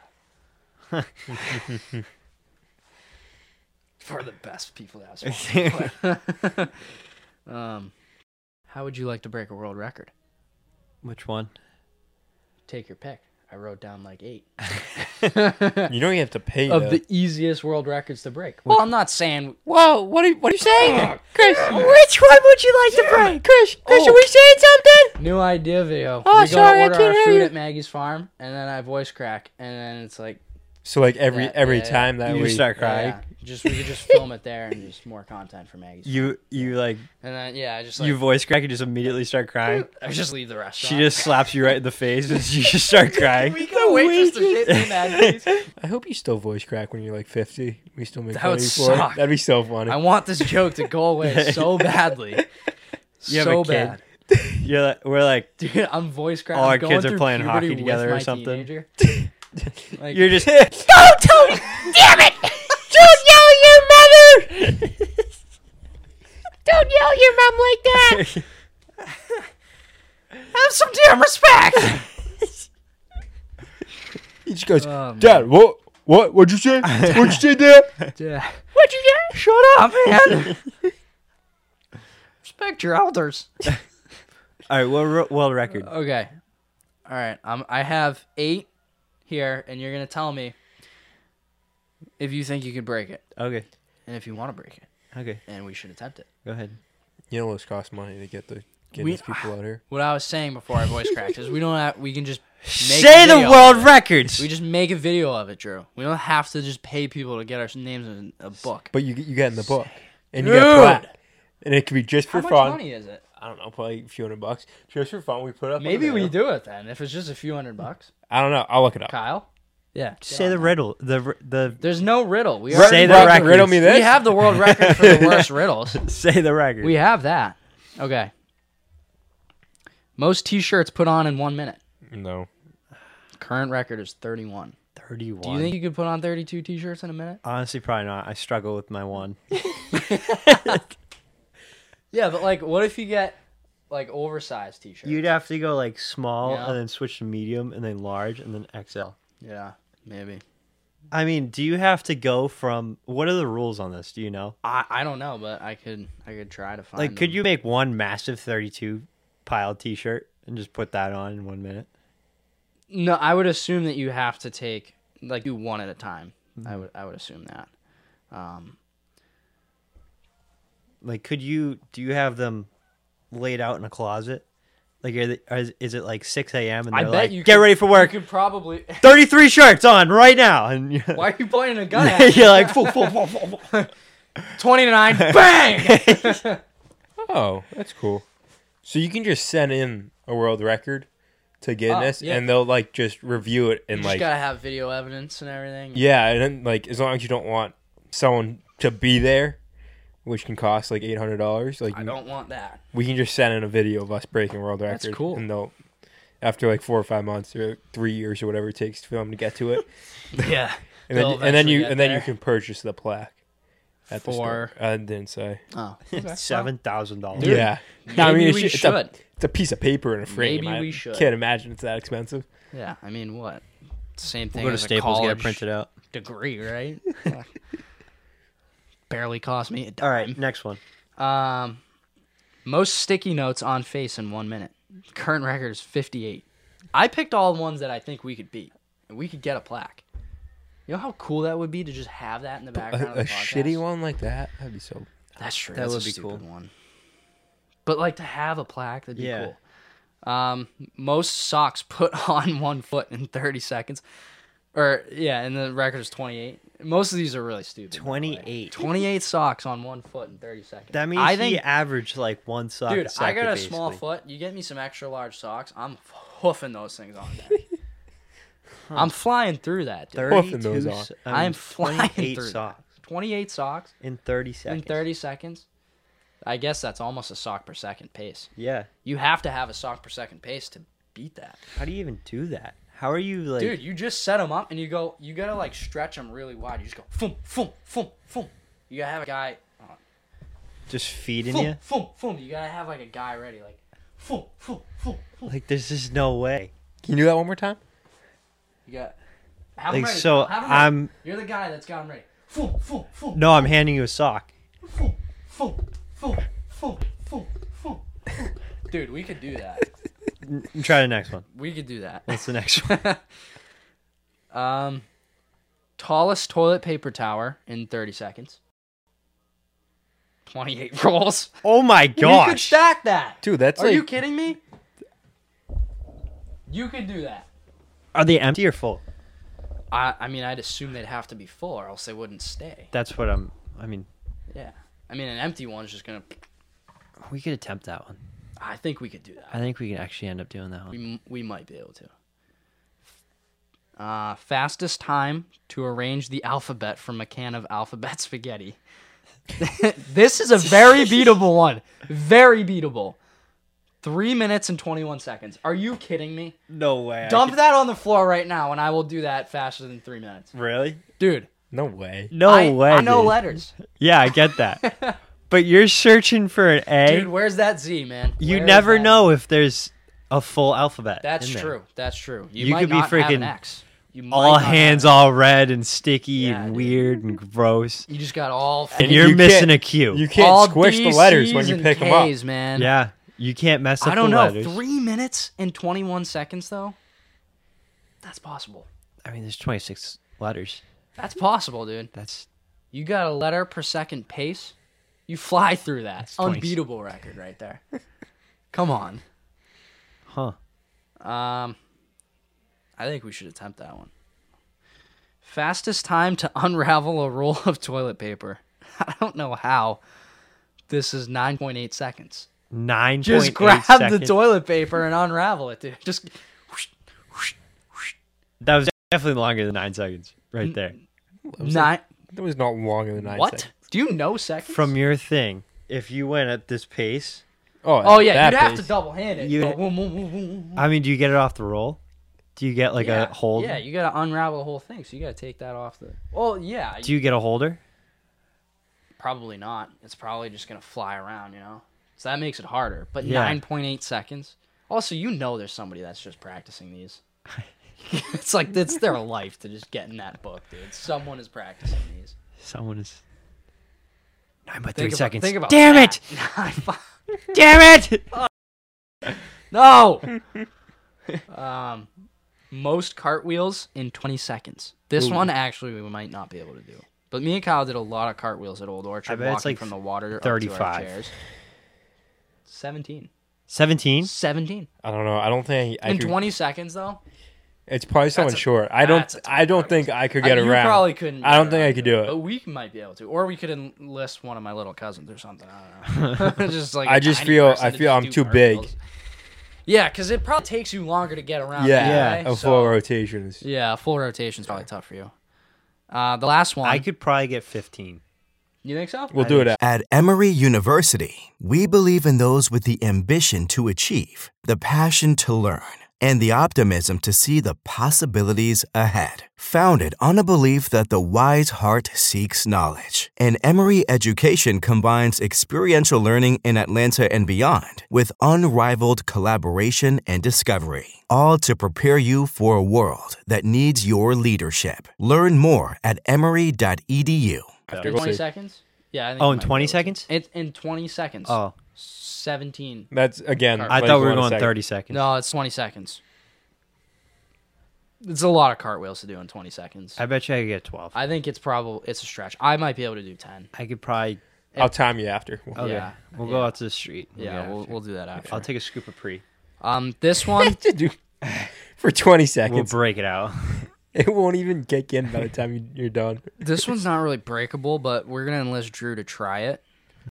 For the best people that have how would you like to break a world record? Which one? Take your pick. I wrote down like 8 You know you have to pay of though. the easiest world records to break. Well, I'm not saying. Whoa, what are you saying? Chris, Which one would you like to break? Chris, Oh. are we saying something? New idea video. Oh, we go sorry, I order can't our hear food you. at Maggie's farm, and then I voice crack, and then it's like So like every Yeah. time that You we start crying. yeah, we could just film it there and just more content for Maggie's. You like And then I just you voice crack and just immediately start crying. I just leave the restaurant. She just slaps you right in the face and you just start crying. we got waitress to shit me, Maggie's. I hope you still voice crack when you're like 50. We still make That money would for it. suck. That'd be so funny. I want this joke to go away so badly. You have so a kid. bad. We're like Dude, I'm voice cracking. All our I'm going kids are through playing puberty hockey with together or my something. teenager. Like, you're just Don't tell me! Damn it! Don't yell at your mother! Don't yell at your mom like that! have some damn respect. He just goes, Oh, man. Dad, what'd you say? What'd you say there? Yeah. What'd you say? Shut up, man. Respect your elders. all right. World record. Okay. All right. I have 8 here, and you're gonna tell me if you think you could break it, Okay. and if you want to break it, Okay. and we should attempt it. Go ahead. You know those cost money to get We- these people out here. What I was saying before I voice cracked is we can just make Say a the video world of it. records. We just make a video of it, Drew. We don't have to just pay people to get our names in a book. But you get in the book. And you Dude! get plat. And it could be just How for much fun. money is it? I don't know, probably a few $100. Just for fun, we put up. on Maybe the we video. do it then. If it's just a few $100. I don't know. I'll look it up. Kyle? Yeah. Say the riddle. The There's no riddle. We Say already the broke record. Riddle me this. We have the world record for the worst riddles. say the record. We have that. Okay. Most T-shirts put on in 1 minute. No. Current record is 31. 31. Do you think you could put on 32 T-shirts in a minute? Honestly, probably not. I struggle with my one. Yeah, but like, what if you get like oversized T-shirts? You'd have to go like small Yeah. and then switch to medium and then large and then XL. Yeah, maybe. I mean, do you have to go from what are the rules on this? Do you know? I don't know, but I could try to find. Like, could them. you make one massive 32 pile T-shirt and just put that on in 1 minute? No, I would assume that you have to do one at a time. Mm-hmm. I would assume that. Like, do you have them laid out in a closet? Like, is it like 6 a.m. and I they're bet like, you get could- ready for work? You could probably. 33 shirts on right now, and you're, Why are you pointing a gun at me? you're like, full. 29, bang! Oh, that's cool. So you can just send in a world record to Guinness, yeah. and they'll like just review it You and just like gotta have video evidence and everything. yeah, and then like as long as you don't want someone to be there, which can cost like $800, like I don't want that. we can just send in a video of us breaking world record. That's cool. And they'll after like 4 or 5 months or 3 years or whatever it takes for them to get to it, Yeah. and They'll then you eventually get can purchase the plaque at the store. For- I didn't say. Oh. $7,000. Dude, Yeah, maybe we it's should. It's a piece of paper in a frame. Maybe I we should. can't imagine it's that expensive. Yeah, I mean, what? Same thing We'll go to as a Staples, get it college printed out. degree, right? Barely cost me a dime. All right, next one. Most sticky notes on face in 1 minute. Current record is 58. I picked all the ones that I think we could beat. And we could get a plaque. You know how cool that would be to just have that in the background of A the podcast? shitty one like that, that'd be so. That's true. That That's would a be stupid cool. one. But like to have a plaque, that'd be Yeah. cool. Most socks put on 1 foot in 30 seconds. Or yeah, and the record is 28. Most of these are really stupid. by the way. 28. 28 socks on 1 foot in 30 seconds. That means I he think, averaged like one sock. dude, a second, I got a small basically. foot. You get me some extra large socks, I'm hoofing those things on there. I'm flying through that, dude. 32 Hoofing those on. I'm flying 28 through socks 28 socks in 30 seconds. in 30 seconds. I guess that's almost a sock per second pace. Yeah. You have to have a sock per second pace to beat that. How do you even do that? How are you like? Dude, you just set them up and you gotta like stretch them really wide. You just go, foom, foom, foom, foom. You gotta have a guy, just feeding foom, you? foom, foom. You gotta have like a guy ready, like, foom, foom, foom, foom. Like, there's just no way. Can you do that one more time? You got, have Like, them ready. so have 'em ready. I'm. You're the guy that's got them ready. Foom, foom, foom. No, I'm handing you a sock. Foom, foom, foom, foom, foom, foom. Dude, we could do that. Try the next one. We could do that. What's the next one? Tallest toilet paper tower in 30 seconds. 28 rolls. Oh my You could gosh! stack that. Dude, that's Are like... you kidding me? You could do that. Are they empty or full? I mean, I'd assume they'd have to be full or else they wouldn't stay. That's what I'm. I mean, Yeah. I mean, an empty one's just going to... we could attempt that one. I think we could do that. I think we can actually end up doing that one. We might be able to. Fastest time to arrange the alphabet from a can of alphabet spaghetti. This is a very beatable one. Very beatable. 3 minutes and 21 seconds. Are you kidding me? No way. Dump that on the floor right now and I will do that faster than 3 minutes. Really? Dude. No way. No way. I know dude. letters. Yeah, I get that. But you're searching for an A. Dude, where's that Z, man? You Where is never that? know if there's a full alphabet. That's in there. true. That's true. You You might could be not have an freaking X. You might All not hands have an X. all red and sticky Yeah, and dude. weird and gross. You just got all... And you you're can't- missing a Q. You can't all squish the D's, letters when C's, you and pick them up. K's, man. Yeah. You can't mess up I don't the know. letters. 3 minutes and 21 seconds, though? That's possible. I mean, there's 26 letters. That's possible, dude. That's You got a letter per second pace. You fly through that. That's 20. Unbeatable record right there. Come on. huh. I think we should attempt that one. Fastest time to unravel a roll of toilet paper. I don't know how. This is 9.8 seconds. 9.8 Just grab seconds. the toilet paper and unravel it, dude. Just whoosh, whoosh, whoosh. That was definitely longer than 9 seconds right there. Nine. That was not longer than 9 What? seconds. Do you know seconds? From your thing, if you went at this pace, Oh yeah, that you'd have pace. to double hand it. You- Go boom, boom, boom, boom, boom. I mean, do you get it off the roll? Do you get like Yeah, a hold? Yeah, you gotta unravel the whole thing, so you gotta take that off the. Well, yeah, Do you get a holder? probably not. It's probably just gonna fly around, you know. So that makes it harder. But Yeah. 9.8 seconds. Also, you know, there's somebody that's just practicing these. It's like it's their life to just get in that book, dude. Someone is practicing these. Someone is 9.3 Think about- seconds. think about Damn that. it! Damn it! No. Most cartwheels in 20 seconds. This one actually we might not be able to do. But me and Kyle did a lot of cartwheels at Old Orchard, I bet it's walking like from the water up 35. to our chairs. 17. 17? 17. I don't know. I don't think I In could. 20 seconds, though? It's probably someone That's a- short. I don't. that's a I don't think I could get You around. probably couldn't. I don't get think I around could do But it. we might be able to. Or we could enlist one of my little cousins or something. I don't know. Just like I a just tiny feel. person I to feel just I'm do too big. cartwheels. Yeah, because it probably takes you longer to get around. Yeah. anyway, A so- full rotation is. Yeah, full rotation's probably tough for you. The last one. I could probably get 15. You think so? We'll do it. At Emory University, we believe in those with the ambition to achieve, the passion to learn, and the optimism to see the possibilities ahead. Founded on a belief that the wise heart seeks knowledge, and Emory education combines experiential learning in Atlanta and beyond with unrivaled collaboration and discovery, all to prepare you for a world that needs your leadership. Learn more at emory.edu. After In we'll 20 see. seconds? Yeah. I think Oh, you in might be 20 able to. seconds? It's in 20 seconds. Oh, 17. That's again. I I like thought we were one going second. 30 seconds. No, it's 20 seconds. It's a lot of cartwheels to do in 20 seconds. I bet you I could get 12. I think it's a stretch. I might be able to do 10. I could probably. I'll time you after. Okay. Yeah, We'll yeah. go out to the street. Yeah, go we'll do that after. I'll take a scoop of pre. This one, To do for 20 We'll seconds. break it out. It won't even kick in by the time you're done. this one's not really breakable, but we're gonna enlist Drew to try it.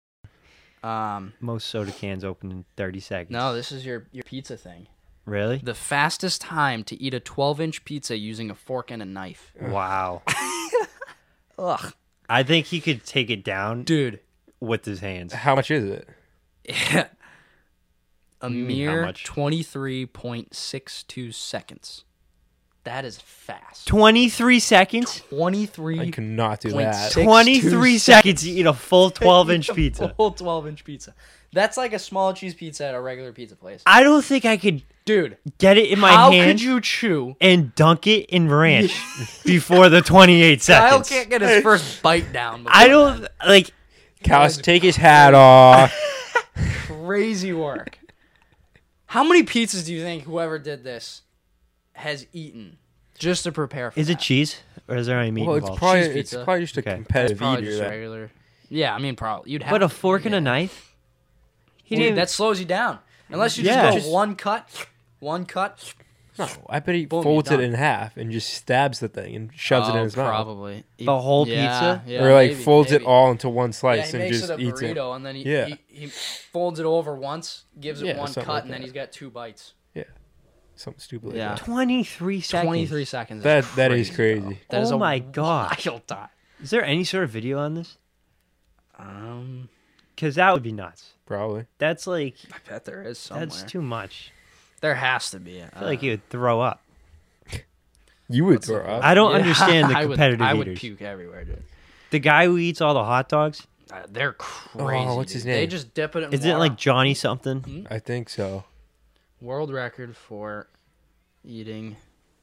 Most soda cans open in 30 seconds. No, this is your pizza thing. Really? The fastest time to eat a 12-inch pizza using a fork and a knife. Wow. Ugh, I think he could take it down dude. with his hands. How much is it? a do you mean, how mere much? 23.62 seconds. That is fast. 23 seconds? 23. I could not do that. 23 seconds to eat a full 12-inch pizza. Full 12-inch pizza. That's like a small cheese pizza at a regular pizza place. I don't think I could Dude, get it in my how hand could you chew? and dunk it in ranch before the 28 Kyle seconds. can't get his first bite down. I don't, like, Callus, take his hat off. Crazy work. How many pizzas do you think whoever did this has eaten just to prepare for is that? it cheese? Or is there any meat Well, it's involved? probably Cheese it's pizza. probably just a Okay. competitive Probably eater. just That, regular. Yeah, I mean, probably. You'd have But a to. fork and a knife? He Dude, didn't. that slows you down. Unless you Yeah. just go one cut. no, I bet he Boom, folds you're it done. in half and just stabs the thing and shoves it in his mouth, Probably. The whole Yeah, pizza? yeah, or like maybe, folds maybe. it all into one Yeah, slice he and makes just it a eats it. burrito, and then Yeah. he folds it over once, gives it Yeah, one something cut, like and then that. he's got 2 bites. Something stupid. Yeah. Like that. 23 seconds. 23 seconds. That is bro. crazy. That is Oh a my God. wild time. Is there any sort of video on this? Um, Because that would be nuts. Probably. That's like, I bet there is somewhere. that's too much. There has to be. I feel like you would throw up. You would throw up. I don't understand the competitive I would eaters. puke everywhere, dude. The guy who eats all the hot dogs, They're crazy. what's his dude. They name? just dip it in is it water. like Johnny something? I think so. World record for eating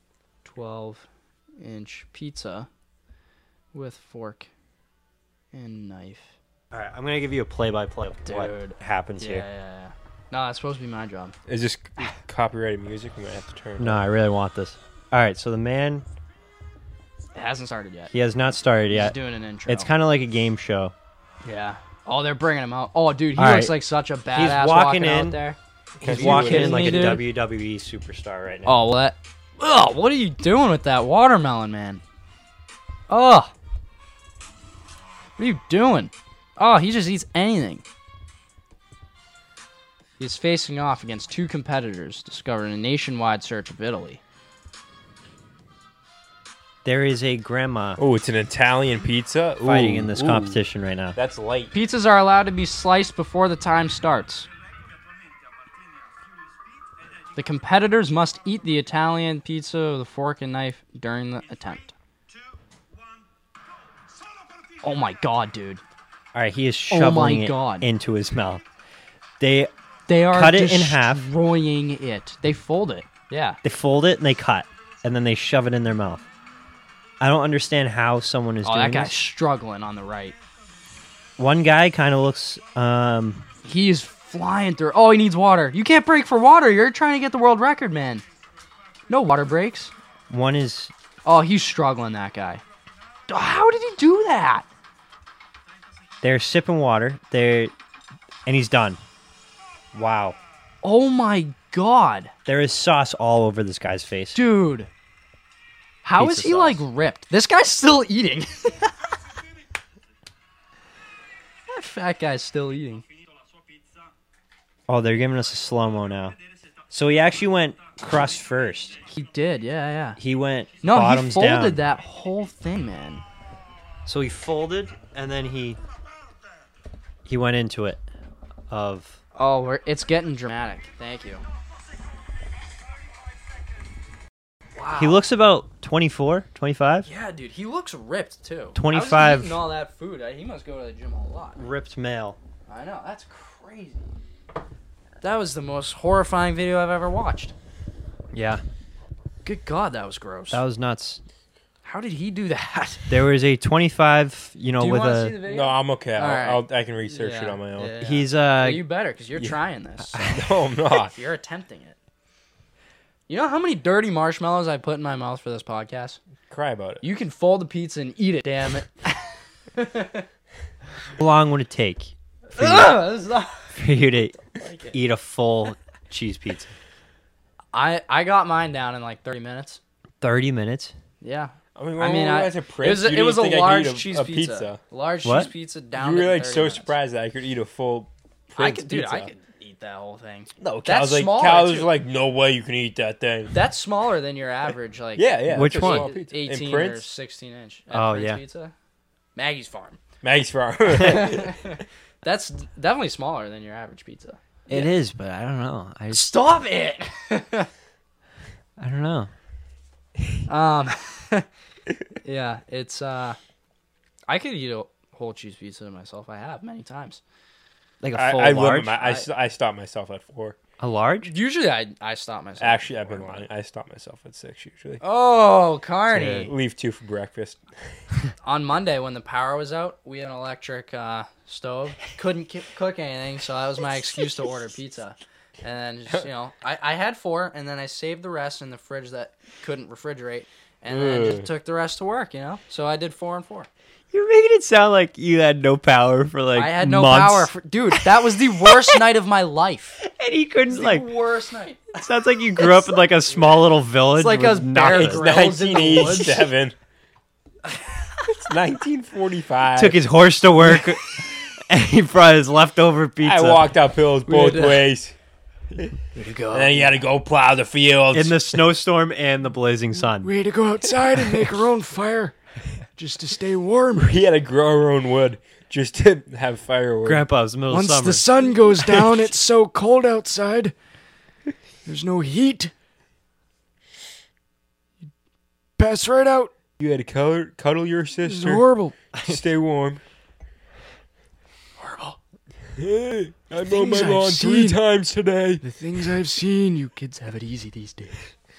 12-inch pizza with fork and knife. All right, I'm going to give you a play-by-play of what Dude. happens Yeah, here. yeah, yeah. No, that's supposed to be my job. Is this copyrighted music? I'm gonna have to turn. it No, off. I really want this. All right, so the man, It hasn't started yet. he has not started He's yet. doing an intro. It's kind of like a game show. Yeah. Oh, they're bringing him out. Oh, dude, he All looks right. like such a badass walking out in. there. He's you walking kidding in like me, a dude? WWE superstar right now. Oh, well, that. Ugh, what are you doing with that watermelon, man? Ugh. What are you doing? Oh, he just eats anything. He's facing off against 2 competitors discovered in a nationwide search of Italy. There is a grandma Oh, it's an Italian pizza. fighting Ooh, in this ooh. competition right now. That's light. Pizzas are allowed to be sliced before the time starts. The competitors must eat the Italian pizza with a fork and knife during the attempt. Oh my god, dude. All right, he is Oh shoveling my it God. into his mouth. They They are Cut it in half. destroying it. They fold it. Yeah. fold it and they cut, and then they shove it in their mouth. I don't understand how someone is Oh, doing that guy's this. struggling on the right. One guy kind of looks. He is flying through. Oh, he needs water. You can't break for water. You're trying to get the world record, man. No water breaks. One is. Oh, he's struggling, that guy. How did he do that? They're sipping water. And he's done. Wow. Oh my god. There is sauce all over this guy's face. Dude. How is Pizza he sauce. like ripped? This guy's still eating. That fat guy's still eating. Oh, they're giving us a slow mo now. So he actually went crust first. He did, yeah. He went No, he bottoms folded down. that whole thing, man. So he folded and then he went into it. Oh, it's getting dramatic. Thank you. Wow. He looks about 24, 25. Yeah, dude, he looks ripped too. 25. How's he eating all that food? He must go to the gym a lot. Ripped male. I know, that's crazy. That was the most horrifying video I've ever watched. Yeah, Good God, that was gross. that was nuts. How did he do that? There was a 25, Do you with want to see the a. video? No, I'm okay. All I can research it Yeah, on my own. yeah. He's Well, you better, because you're trying this. No, I'm not. You're attempting it. You know how many dirty marshmallows I put in my mouth for this podcast? Cry about it. You can fold the pizza and eat it, damn it. How long would it take Ugh, this is not- for you to eat a full cheese pizza? I got mine down in like 30 minutes. 30 minutes. Yeah. I mean, I mean, as a prince, it was a think I could large eat cheese a pizza. Large What? cheese pizza down. You were in like 30 so minutes. surprised that I could eat a full I Prince could, dude. pizza. I could eat that whole thing. No, That's Cal's like, smaller, Cal was too. like, no way you can eat that thing. That's smaller than your average, like Yeah. Which it's a one? small pizza. In 18 or Prince? 16 inch. Oh, Prince yeah. Pizza. Maggie's Farm. Maggie's Farm. That's definitely smaller than your average pizza. It is, but I don't know. Stop it. I don't know. Yeah, it's I could eat a whole cheese pizza to myself. I have many times. Like a I full limit large. I stop myself at 4. A large? Usually I stop myself. Actually, I've before, been lying. I stop myself at 6 usually. Oh, Carney. Leave 2 for breakfast. On Monday when the power was out, we had an electric stove. Couldn't cook anything, so that was my excuse to order pizza. And then just, I had 4, and then I saved the rest in the fridge that couldn't refrigerate, and then just took the rest to work. So I did 4 and 4. You're making it sound like you had no power for like I had no months. power, dude. That was the worst night of my life. And he couldn't The worst night. It sounds like you grew up in like a small little village. It's like with us Bear nothing. It's Grylls in the woods. 1987. It's 1945. Took his horse to work, and he brought his leftover pizza. I walked up hills both had- ways. Way to go. And then you had to go plow the fields. in the snowstorm and the blazing sun. We had to go outside and make our own fire just to stay warm. He had to grow our own wood just to have fireworks. Grandpa, it was the middle Once of summer. the sun goes down, it's so cold outside. There's no heat. You pass right out. You had to cuddle your This is sister horrible. to stay warm. Horrible. Hey, I mowed things my I've lawn 3 seen. times today. The things I've seen, you kids have it easy these days.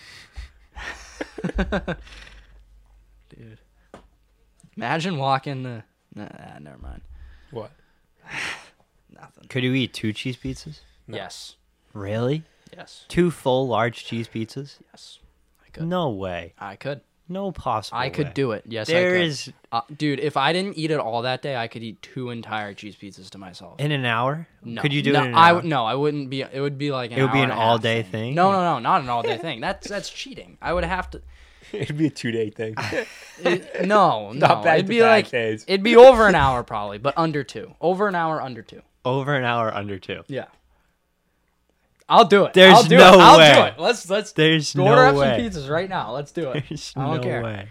Dude. Imagine walking the... Nah, never mind. What? Nothing. Could you eat 2 cheese pizzas? Yes. Really? Yes. 2 full large cheese pizzas? Yes. I could. No way. I could. No possible I could way. do it. Yes, There I could. is Dude, if I didn't eat it all that day, I could eat 2 entire cheese pizzas to myself. in an hour. No. Could you do no, it in an hour? No, I wouldn't be. It would be like an It would be hour an and a half all-day thing? No, not an all-day thing. That's cheating. I would have to... It'd be a 2-day thing. No. Not back It'd to be back like... days. It'd be over an hour probably, but under 2. Over an hour, under 2. Over an hour, under 2. Yeah. I'll do it. There's I'll do no it. I'll way. do it. Let's There's order no up way. some pizzas right now. Let's do it. There's I don't no care. way.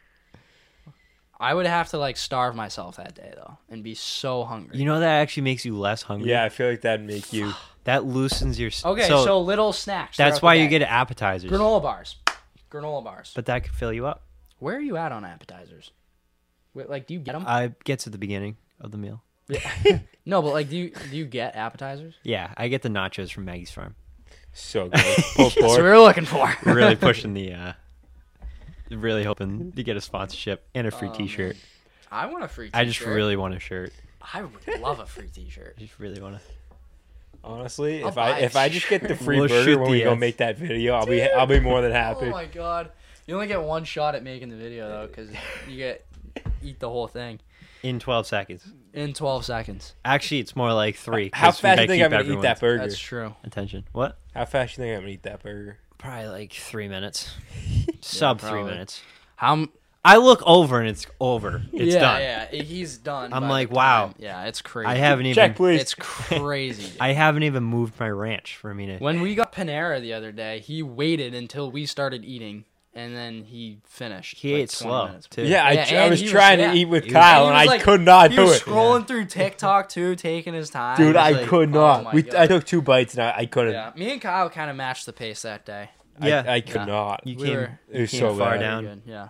I would have to like starve myself that day though, and be so hungry. You know that actually makes you less hungry. Yeah, I feel like that'd make you. That loosens your. Okay, so little snacks. that's throughout why the you day. get appetizers. granola bars. Granola bars. But that could fill you up. Where are you at on appetizers? Like, do you get them? I gets at the beginning of the meal. No, but like, do you get appetizers? Yeah, I get the nachos from Maggie's Farm. So good. Pulled That's what pork. we were looking for. Really pushing the. Really hoping to get a sponsorship and a free T-shirt. I want a free T-shirt. I just really want a shirt. I would love a free T-shirt. I just really want to. Honestly, I'll if buy I just get the free We'll burger shoot when the we go ads. make that video, I'll be more than happy. Oh my god! You only get one shot at making the video though, because you eat the whole thing In 12 seconds. in 12 seconds. Actually, it's more like 3. How 'cause we fast do gotta you think keep I'm gonna eat everyone's that burger? That's true. Attention. What? How fast do you think I'm gonna eat that burger? Probably like 3 minutes. Sub 3 probably. minutes. How? I look over and it's over. It's done. Yeah, he's done. I'm by like, the wow. time. Yeah, it's crazy. I haven't even. Check, please. It's crazy. Dude. I haven't even moved my ranch for me to. When we got Panera the other day, he waited until we started eating, and then he finished. He like, ate 20 slow minutes. too. Yeah, Yeah, I and was he was- trying yeah. to eat with He was- Kyle, And and he was I like- could not He do was it. scrolling through TikTok too, taking his time. Dude, It was I like, could oh not. my I God. took 2 bites and I couldn't. Yeah, me and Kyle kind of matched the pace that day. Yeah. I could Yeah. not. You We came, were- It was came so far bad. down. Good, yeah.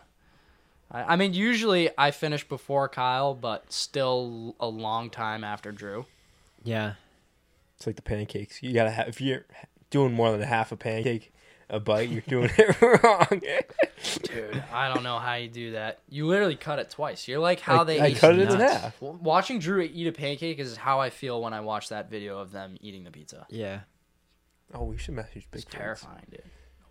I mean, usually I finish before Kyle, but still a long time after Drew. Yeah. It's like the pancakes. You gotta have, if you're doing more than a half a pancake a bite, you're doing it wrong. Dude, I don't know how you do that. You literally cut it twice. You're like how they I eat cut it in nuts. half. Watching Drew eat a pancake is how I feel when I watch that video of them eating the pizza. Yeah. Oh, we should message Big It's Friends. terrifying, dude.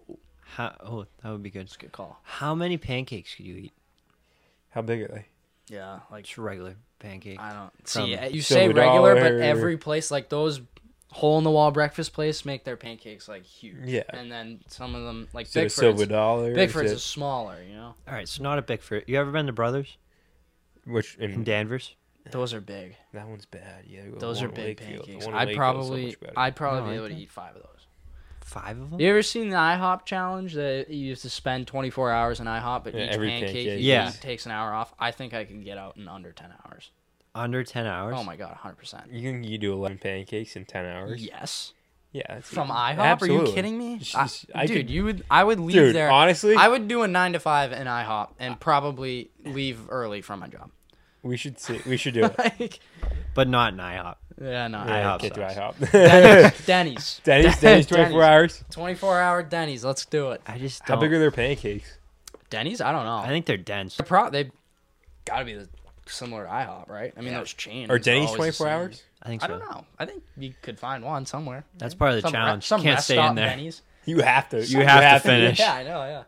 Oh, that would be good. It's a good call. How many pancakes could you eat? How big are they? Yeah, like Just regular pancake. I don't From see. You say Silver regular, but Dollar. every place like those hole in the wall breakfast place make their pancakes like huge. Yeah. and then some of them like Is it a Bigford's. Silver Dollar? Bigford's Is is smaller. You know, All right, so not a Bigfoot. You ever been to Brothers which in in, Danvers? those are big. that one's bad. Yeah, the Those one are in big Wakefield. The pancakes. one in I'd Wakefield's so probably, much better. I'd probably No, be I able to think- eat 5 of those. 5 of them? You ever seen the IHOP challenge that you used to spend 24 hours in IHOP, but Yeah, each every pancake pancake. you Yeah. eat takes an hour off? I think I can get out in under 10 hours. Under 10 hours? Oh my god, 100%. You do 11 pancakes in 10 hours. Yes. Yeah. It's From easy. IHOP? Are Absolutely. you kidding me? Just- I Dude, could- I would leave Dude, there. honestly, I would do a 9 to 5 in IHOP and probably leave early from my job. we should do it. Like, But not in IHOP. yeah, no. Yeah, IHOP get to sucks. IHOP. Denny's. Denny's 24 hours. 24-hour Denny's. Let's do it. I just How don't. big are their pancakes? Denny's? I don't know. I think they're dense. They got to be similar to IHOP, right? I mean, those chains. Are Denny's always the 24 same. hours? I think I so. don't know. I think you could find one somewhere. That's part of the Some challenge. Some Can't rest stay stop in there. Denny's. You have to. You have to finish. Yeah, I know. Yeah.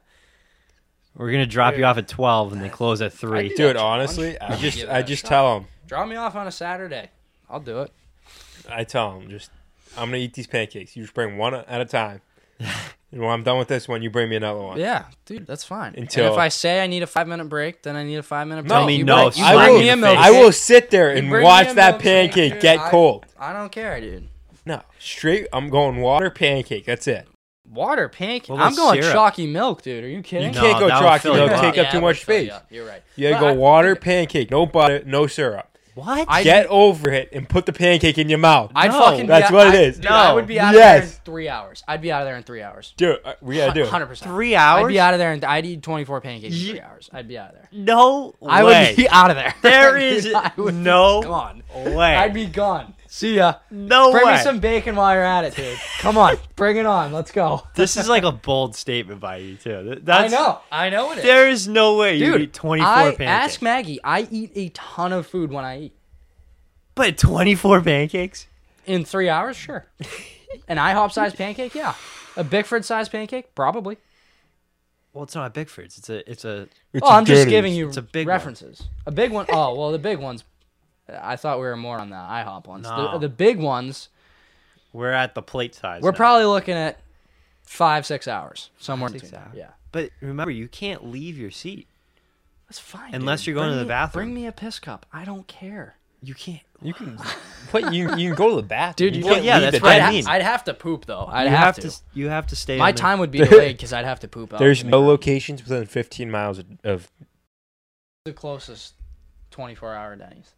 We're gonna drop you off at 12 and they close at 3. do Dude, that honestly, challenge. Give that I a just shot. tell them. Drop me off on a Saturday. I'll do it. I tell them I'm gonna eat these pancakes. You just bring one at a time. And when I'm done with this one, you bring me another one. Yeah, dude, that's fine. Until- and if I say I need a 5-minute break, then I need a 5-minute break. No, I mean, You no, bring- you I bring will. me a milkshake. I will sit there You and bring me watch a that milkshake, pancake dude. get cold. I don't care, dude. No, straight. I'm going water pancake. That's it. Water pancake. What I'm about going syrup? chalky milk, dude. Are you kidding? You No, can't go that would chalky fill you milk. up. Take Yeah, up it too would much fill you space. up. You're right. You gotta But go water pancake, no butter, no syrup. What? Get over it and put the pancake in your mouth. I'd No, fucking. that's what it is. Dude, I No. would be out of there in Yes. 3 hours. I'd be out of there in 3 hours. Dude, we gotta do it. 100%. 3 hours? I'd be out of there and I'd eat 24 pancakes in 3 hours. I'd be out of there. No I way. would be out of there. There is I would be no gone. way. I'd be gone. See ya. no Bring way. me some bacon while you're at it, dude. Come on, bring it on. Let's go. This is like a bold statement by you too. I know it is. There is no way you Dude, eat 24 I pancakes. ask Maggie. I eat a ton of food when I eat. But 24 pancakes? In 3 hours, sure. An IHOP sized pancake, yeah. A Bickford sized pancake, probably. Well, it's not a Bickford's. It's a It's Oh, I'm just Denny's. giving you It's a big one. references. A big one. Oh, well, the big ones. I thought we were more on the IHOP ones. No. The big ones, We're at the plate size. we're now. probably looking at 5-6 hours. Somewhere in 6 between. hours. Yeah. But remember, you can't leave your seat. That's fine. Unless dude. you're going to Bring the me- bathroom. Bring me a piss cup. I don't care. You can't. You can, but you can go to the bathroom. Dude, you can't can't- yeah, leave that's the what I tent. mean. I'd have to poop, though. I'd You have to. You have to stay. My in there. time would be delayed because I'd have to poop out. There's to no make- locations within 15 miles of. the closest 24-hour Denny's.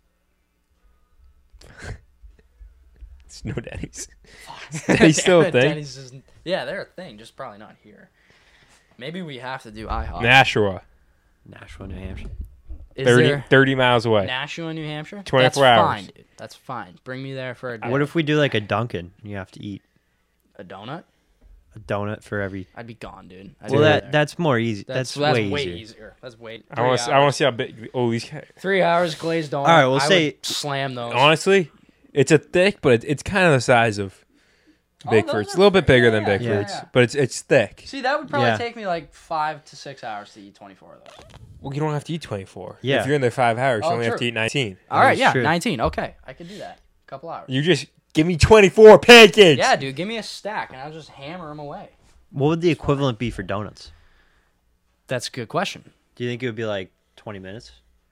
It's no Denny's. Denny's still a Damn it, thing. Denny's isn't. Yeah, they're a thing, just probably not here. Maybe we have to do IHOP. Nashua, Nashville, New Hampshire. Is 30, there 30 miles away. Nashua, New Hampshire? 24 That's hours. fine, dude. That's fine. Bring me there for a day. What if we do like a Dunkin'? You have to eat a donut? a donut for every. I'd be gone, dude. I'd Well, be that there. that's more easy. That's way easier. easier. That's way. I want to see how big. Oh, these. 3 hours glazed donut. All right, we'll I say- would slam those. Honestly, it's a thick, but it's kind of the size of Bickford's. those It's a little bit are- bigger yeah, than yeah, Bickford's, yeah. but it's thick. See, that would probably Yeah. take me like 5 to 6 hours to eat 24 of those. Well, you don't have to eat 24. Yeah. If you're in there 5 hours, you Oh, only have true. to eat 19. All right, is yeah, true. 19. Okay, I could do that. A couple hours. You just give me 24 pancakes. Yeah, dude, give me a stack and I'll just hammer them away. What would the equivalent be for donuts? That's a good question. Do you think it would be like 20 minutes?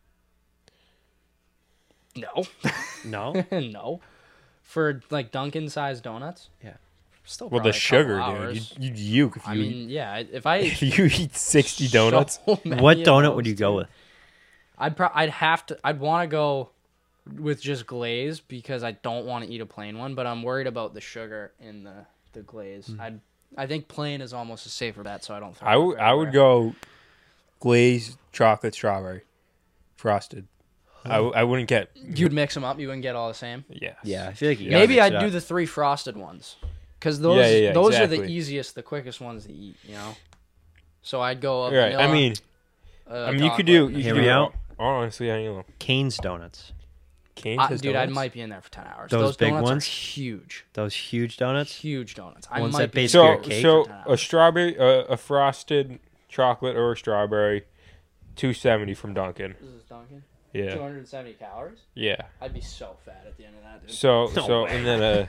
No. No. No. For like Dunkin' sized donuts? Yeah. Still Well, probably the a couple sugar, hours. dude. You'd uke if you, I mean, yeah, if I if you eat 60 donuts. so many What of donut would those, you go dude, with? I'd want to go with just glaze because I don't want to eat a plain one, but I'm worried about the sugar in the glaze. I think plain is almost a safer bet, so I don't throw I it would everywhere. go glazed chocolate strawberry frosted. I wouldn't get You'd mix them up, you wouldn't get all the same. yes. Yeah, I feel like you gotta Maybe mix I'd it do up. the 3 frosted ones. Because those Yeah, those are the exactly. easiest, the quickest ones to eat, you know? So I'd go up Right. I mean, you could do. You Hear could me do out? Honestly, I don't know. Cane's donuts. Cane's has dude, I donuts? might be in there for 10 hours. Those big donuts ones? are huge. Those huge donuts. Huge donuts. I Ones might that be in basically there are So cake for 10 a hours. strawberry, a frosted chocolate or a strawberry, $2.70 from Dunkin'. This is Dunkin'? Yeah, 270 calories? yeah. I'd be so fat at the end of that, dude. So and then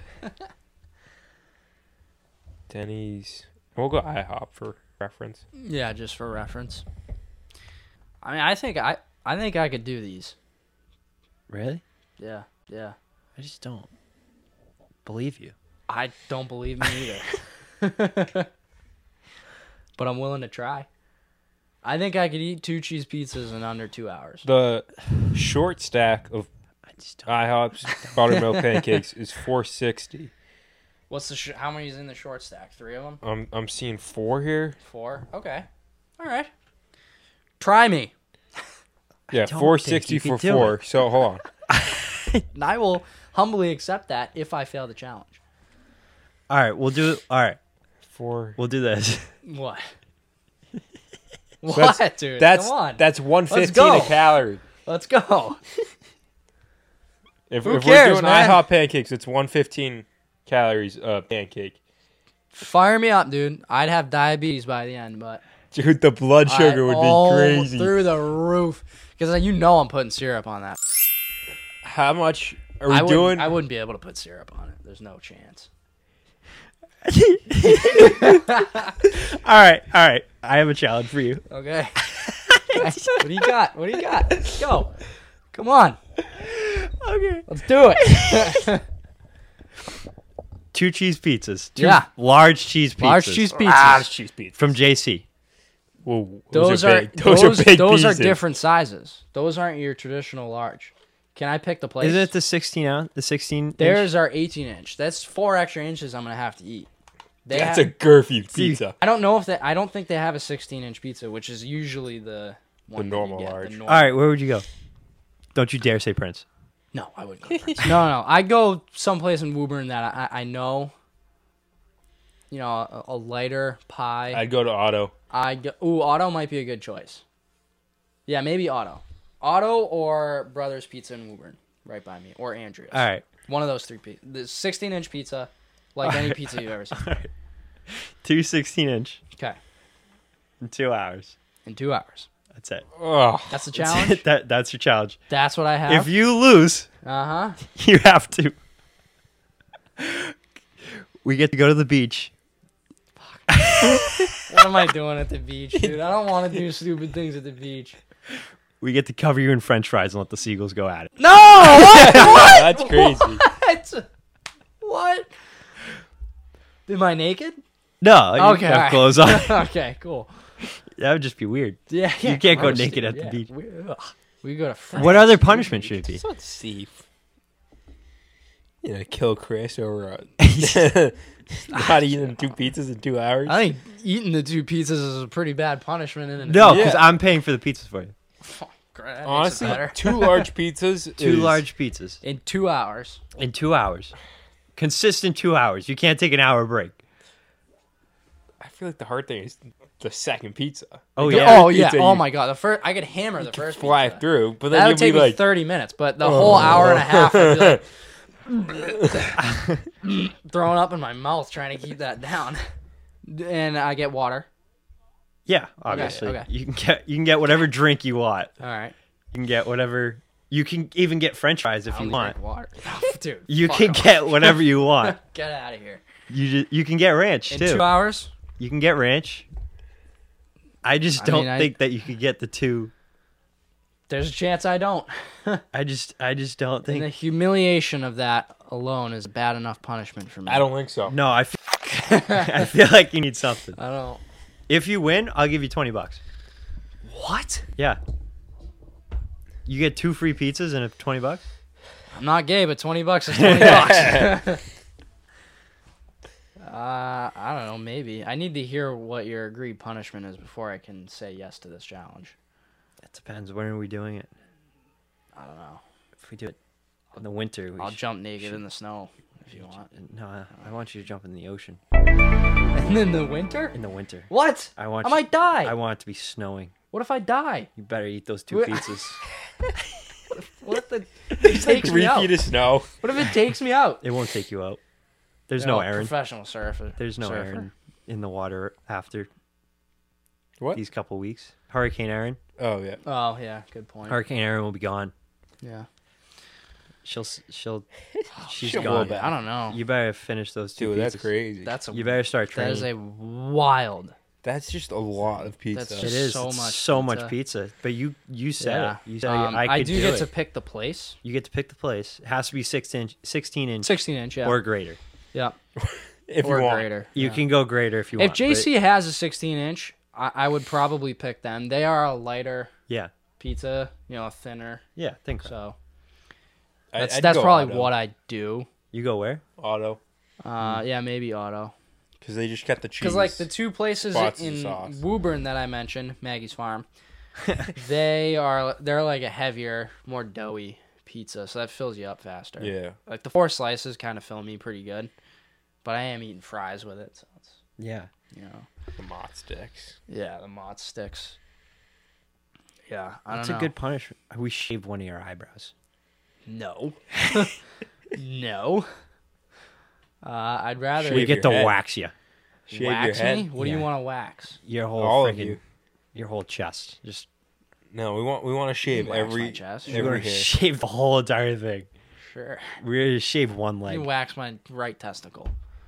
Denny's. We'll go IHOP for reference. Yeah, just for reference. I mean, I think I could do these. Really? Yeah, yeah. I just don't believe you. I don't believe me either. But I'm willing to try. I think I could eat 2 cheese pizzas in under 2 hours. The short stack of IHOP's buttermilk pancakes is $4.60. What's the how many's in the short stack? 3 of them? I'm seeing 4 here. 4? Okay. All right. Try me. Yeah, don't $4.60 think you for could do 4. So hold on. And I will humbly accept that if I fail the challenge. All right, we'll do. All right, 4. we'll do this. What? That's- What, dude? That's Come on. that's 115 go. a calorie. Let's go. If Who we're cares, doing man? IHOP pancakes, it's 115 calories a pancake. Fire me up, dude. I'd have diabetes by the end, but Dude, the blood sugar would be crazy. through the roof. Because you know I'm putting syrup on that. How much are I we doing? I wouldn't be able to put syrup on it. There's no chance. All right. I have a challenge for you. Okay. What do you got? What do you got? Let's go. Come on. Okay. Let's do it. 2 cheese pizzas. 2 Yeah. large cheese pizzas. Large cheese pizzas. Ah, cheese pizza. from JC. Whoa, Those are are big. Those are big those are pieces. different sizes. Those aren't your traditional large. Can I pick the place? Is it the 16 ounce? The 16. inch? Theirs are 18 inch. That's 4 extra inches I'm gonna have to eat. That's a girthy See, pizza. I don't know if I don't think they have a 16-inch pizza, which is usually the one that you normal get, the large. normal. All right, where would you go? Don't you dare say Prince. No, I wouldn't go to Prince. No. I go someplace in Woburn that I know. You know, a lighter pie. I'd go to Otto. Otto might be a good choice. Yeah, maybe Otto. Otto or Brothers Pizza in Woburn, right by me, or Andrea's. All right. One of those 3 pizzas. The 16-inch pizza, like any pizza you've ever seen. 2 16-inch Okay, in 2 hours. in 2 hours. That's it. Oh, That's the challenge. That's your challenge. That's what I have. If you lose, Uh-huh. you have to. We get to go to the beach. What am I doing at the beach, dude? I don't want to do stupid things at the beach. We get to cover you in French fries and let the seagulls go at it. No! What? that's crazy. What? What? Am I naked? No, you Okay, have alright. clothes on. Okay, cool. That would just be weird. Yeah, You can't go gross, naked dude. at the Yeah, beach. We go to France. What other punishment should it be? It's not safe. You know, kill Chris over not eating 2 pizzas in 2 hours. I think eating the 2 pizzas is a pretty bad punishment. Isn't it? No, because Yeah. I'm paying for the pizzas for you. That makes it Honestly, better. 2 large pizzas. 2 is- large pizzas In 2 hours. in 2 hours. Consistent 2 hours. You can't take an hour break. I feel like the hard thing is the second pizza. Oh, Like, the yeah. Oh first yeah. pizza, Oh you my god. The first I could hammer the first fly pizza. through, but then That you'll would take be me like, 30 minutes, but the whole hour and a half I'd be like throwing up in my mouth trying to keep that down. And I get water. Yeah, obviously. okay. You can get whatever drink you want. All right. You can get whatever. You can even get French fries if I you only want. drink water. Dude. You fuck can off. get whatever you want. Get out of here. You can get ranch In too. 2 hours? You can get ranch. I just I don't mean, I- think that you could get the 2. There's a chance I don't. I just don't And the think. humiliation of that alone is bad enough punishment for me. I don't think so. No, I feel like you need something. I don't. If you win, I'll give you $20. What? Yeah. You get 2 free pizzas and $20. I'm not gay, but $20 is $20. I don't know. Maybe I need to hear what your agreed punishment is before I can say yes to this challenge. It depends. When are we doing it? I don't know. If we do it in the winter, I'll jump naked in the snow if you want. No, I want you to jump in the ocean And in the winter? in the winter. What? I want. I might die. I want it to be snowing. What if I die? You better eat those 2 Wait. pizzas. What if it takes me 3 out? feet of snow. What if it takes me out? It won't take you out. There's no Aaron. Professional surfer. There's no surfer. Aaron in the water after What? these couple weeks. Hurricane Aaron. Oh yeah. Oh yeah, good point. Hurricane Aaron will be gone. Yeah. She's She'll gone. roll back. I don't know. You better finish those 2 Dude, that's pizzas. crazy. That's a You better start that training. is a wild. That's just a lot of pizza. That's It just is so it's much so pizza. much pizza. But you said Yeah. it. You said I I could do do get it. to pick the place. You get to pick the place. It has to be 16 inch 16-inch, yeah. or greater. Yeah. if Or you want. greater. You yeah. can go greater if you If want. JC has a 16-inch, I would probably pick them. They are a lighter yeah, pizza, thinner. yeah, think so. So That's I'd go probably auto. what I do. You go where? Auto. Yeah, maybe auto. Because they just got the cheese. Because like the two places spots of in sauce. Woburn that I mentioned, Maggie's Farm, they're like a heavier, more doughy pizza, so that fills you up faster. Yeah. Like the 4 slices kind of fill me pretty good, but I am eating fries with it, so it's Yeah. The Mott sticks. yeah, the Mott sticks. Yeah, I don't That's know. a good punishment. We shave one of your eyebrows. No. No. I'd rather Shave We get to your head. wax you. Shave wax your head. me. What do you Yeah. want to wax? Your whole All of freaking, you. your whole chest. Just No, we want to shave wax every my chest. we're every gonna hair. shave the whole entire thing. Sure. We're gonna shave one leg. You wax my right testicle.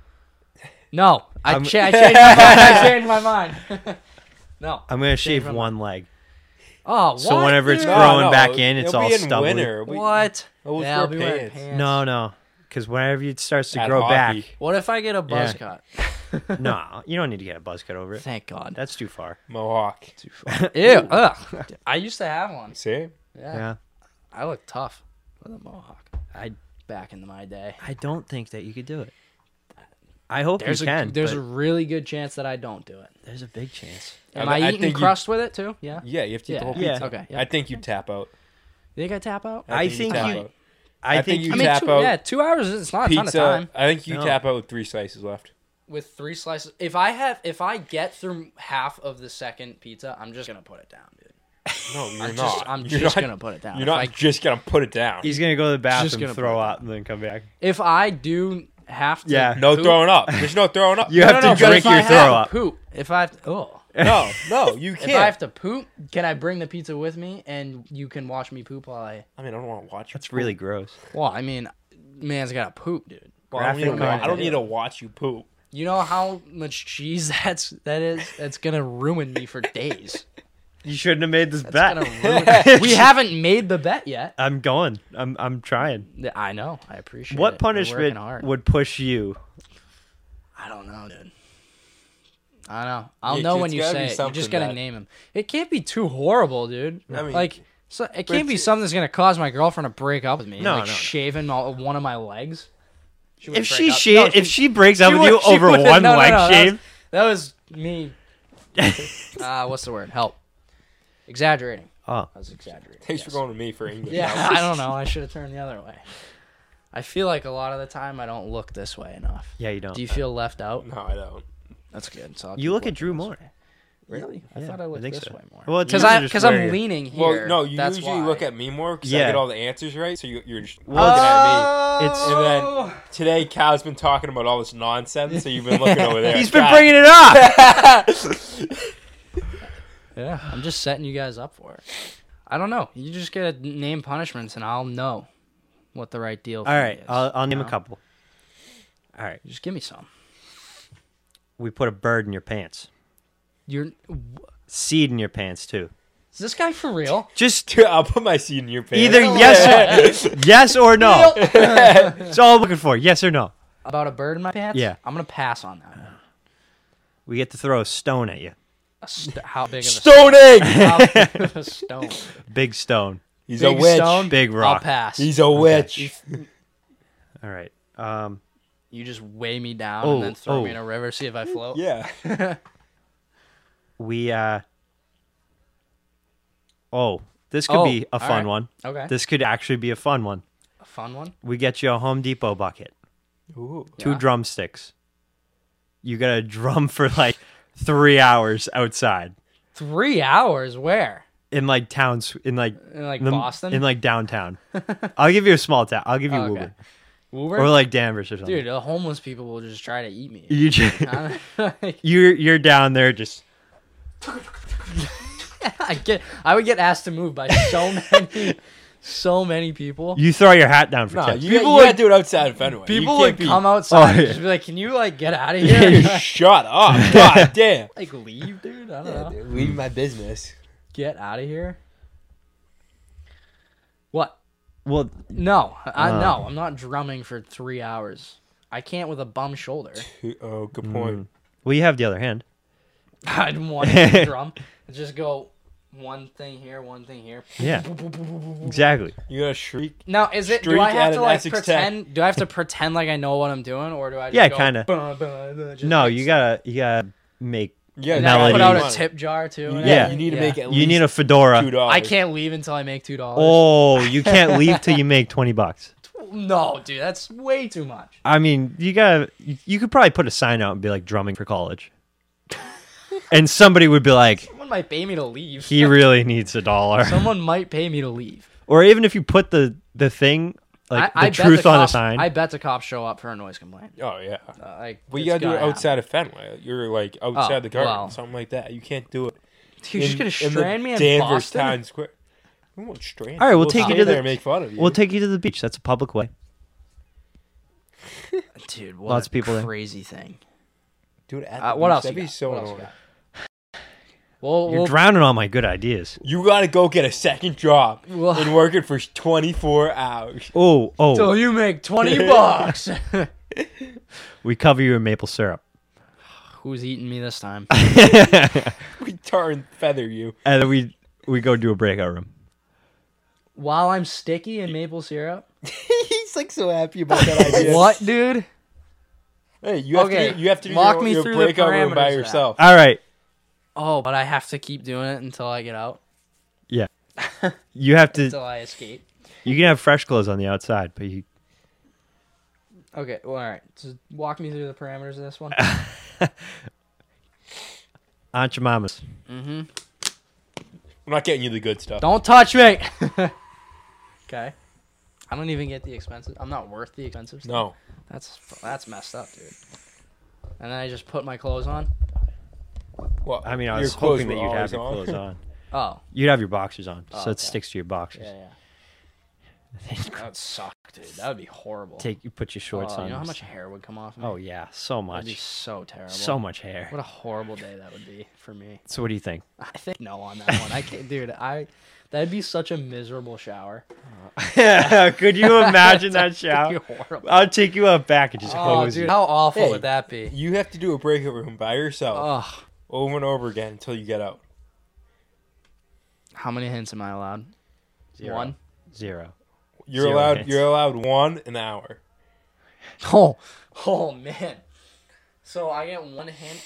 No, I I'm- changed my mind. I changed my mind. No. I'm gonna shave my one leg. Oh, what? So whenever it's dude? growing back in, it's it'll all be in stubbly. winter. What? Always Yeah, I'll wear be wearing pants. pants. No, because whenever it starts to At grow hockey. back, What if I get a buzz cut? no, you don't need to get a buzz cut over it. Thank God. That's too far. Mohawk. Ew. Ugh. I used to have one. See? Yeah. Yeah, I look tough with a mohawk I back in my day. don't think that you could do it. I hope There's you can. there's but a really good chance that I don't do it. there's a big chance. Am I I eating think you- crust with it too? Yeah. Yeah, you have to eat the whole Yeah. pizza. Okay. Yeah. I think you tap out. You think I tap out? I think tap you- out. I think you I mean, tap two, out yeah, 2 hours is not a ton of pizza. time. I think you No. tap out with 3 slices left. With 3 slices, if I get through half of the second pizza, I'm just gonna put it down, dude. No, you're I'm not. just, I'm You're just not- gonna put it down. You're If not I, just gonna put it down. he's gonna go to the bathroom, gonna throw put it up, and then come back. if I do have to, Yeah. No poop, throwing up. There's no throwing up. You have to but drink if I your have throw to up. Poop. If I have to, No, you if can't. I have to poop, can I bring the pizza with me and you can watch me poop while I? I mean, I don't want to watch you. That's poop. really gross. Well, I mean, man's gotta poop, dude. Well, I don't, graphic need to, I don't content. need to watch you poop. You know how much cheese that is? That's gonna ruin me for days. You shouldn't have made this That's bet. gonna ruin. We haven't made the bet yet. I'm going. I'm trying. I know. I appreciate it. What We're punishment working hard. would push you? I don't know, dude. I don't know. I'll Yeah, know it's when you gotta be say it. You something just gotta that- name him. It can't be too horrible, dude. I mean, like, so it can't be something that's gonna cause my girlfriend to break up with me. No, like no. shaving one of my legs. She If wouldn't she break up. No, if she breaks up she with you would- she over wouldn't. one No, no, leg no, shave, That was me. What's the word? Help. Exaggerating. oh, I was exaggerating. Thanks yes. for going to me for English. Yeah, I don't know. I should have turned the other way. I feel like a lot of the time I don't look this way enough. yeah, you don't. Do you feel left out? No, I don't. That's good. So I'll You keep look at looking Drew this more. way. Really? I Yeah, thought I I looked think this so. way more. Well, it's Because usually just where I'm you're- leaning here. Well, no, you that's usually why. look at me more because I Yeah. get all the answers right. So you're just Well, looking at me. It's And then today, Cal's been talking about all this nonsense, so you've been looking over there. he's been God. bringing it up. Yeah, I'm just setting you guys up for it. I don't know. You just gotta name punishments, and I'll know what the right deal. For All me right, is, I'll name you a know? couple. All right, Just give me some. we put a bird in your pants. You're. Seed in your pants too. Is this guy for real? Just Dude, I'll put my seed in your pants. either yes or no. That's all I'm looking for. Yes or no. About a bird in my pants? Yeah. I'm gonna pass on that. We get to throw a stone at you. How big of a Stoning. How big of a stone? Big stone. He's Big a witch. stone? Big I'll rock. pass. He's a witch. All right. You just weigh me down Oh, and then throw me oh. in a river, see if I float. Yeah. We oh, this could Oh, be a all fun right. one. Okay. This could actually be a fun one. A fun one. We get you a Home Depot bucket, Ooh. 2 Yeah. drumsticks. You got to drum for like 3 hours outside 3 hours? Where? in like towns in like In like the- Boston? in like downtown. I'll give you a small town. I'll give you Oh, okay. Woburn. Woburn? Or like Danvers or something. Dude, the homeless people will just try to eat me. You just, Like, you're down there just I would get asked to move by so many people. you throw your hat down for No, 10. you, People you would- gotta do it outside of Fenway. People you would can't be- come outside Oh, and yeah. just be like, "Can you like get out of here?" Hey, shut up. God damn. Like leave, dude. I don't know. Leave my business. Get out of here. What? Well, No, no. I'm not drumming for 3 hours. I can't with a bum shoulder. Oh, good point. well, you have the other hand. I'd want to drum and just go one thing here, one thing here. Yeah. Exactly. You gotta shriek. Now, is it? Do Streak I have at to an like SX10. pretend? Do I have to pretend like I know what I'm doing, or do I? Just Yeah, go, kinda. "Buh, buh, buh," just No, make you gotta make. Yeah, And I put out a melodies. tip jar too. and Yeah. everything? You need to make at You least need a fedora. $2. I can't leave until I make $2. Oh, you can't leave till you make $20. No, dude, that's way too much. I mean, you could probably put a sign out and be like drumming for college. And somebody would be like, Someone might pay me to leave. he really needs $1. Someone might pay me to leave. Or even if you put the thing, like I the bet truth on the cops- sign. I bet the cops show up for a noise complaint. Oh yeah. Like, But you it's gotta do it gonna outside of Fenway. You're like outside the garden, well. something like that. You can't do it. happen. You're just gonna in the strand me in Danvers Boston? Times Square. We won't strand. All right, we'll you. take you stay to there the- and make fun of you. We'll take you to the beach. That's a public way. Dude, what Lots a of people there. crazy thing. do it at the What beach. else? That'd you be got? so What else you annoying. got? Well, You're drowning all my good ideas. You gotta go get a second job Well- and work it for 24 hours. Oh, till you make $20. we cover you in maple syrup. Who's eating me this time? We tar and feather you. And then we go do a breakout room. While I'm sticky in maple syrup? He's like so happy about that idea. What, dude? Hey, you have Okay, to you have to do walk your, me your through the breakout room parameters by of that. yourself. All right. Oh, but I have to keep doing it until I get out. Yeah. You have to. Until I escape. You can have fresh clothes on the outside, but you. Okay, well, all right. So walk me through the parameters of this one. Aunt Jemima's. I'm not getting you the good stuff. Don't touch me. Okay. I don't even get the expensive. I'm not worth the expensive stuff. No. That's messed up, dude. And then I just put my clothes on. Well, I mean, I your was clothes hoping that were you'd have always your on. clothes on. Oh, You'd have your boxers on, so it okay. sticks to your boxers. yeah. That would suck, dude. That would be horrible. You put your shorts Oh, on. you know how much hair would come off me? Oh yeah, so That'd be much, so terrible. so much hair. What a horrible day that would be for me. So what do you think? I think no on that one. I can't, dude. That'd be such a miserable shower. Could you imagine that That'd be shower? horrible. I'll take you out back and just Oh, hose dude, you. how awful Hey, would that be? You have to do a breakout room by yourself Ugh. over and over again until you get out. How many hints am I allowed? One. 0. You're 0 allowed. hits. You're allowed 1 an hour. Oh man. So I get one hint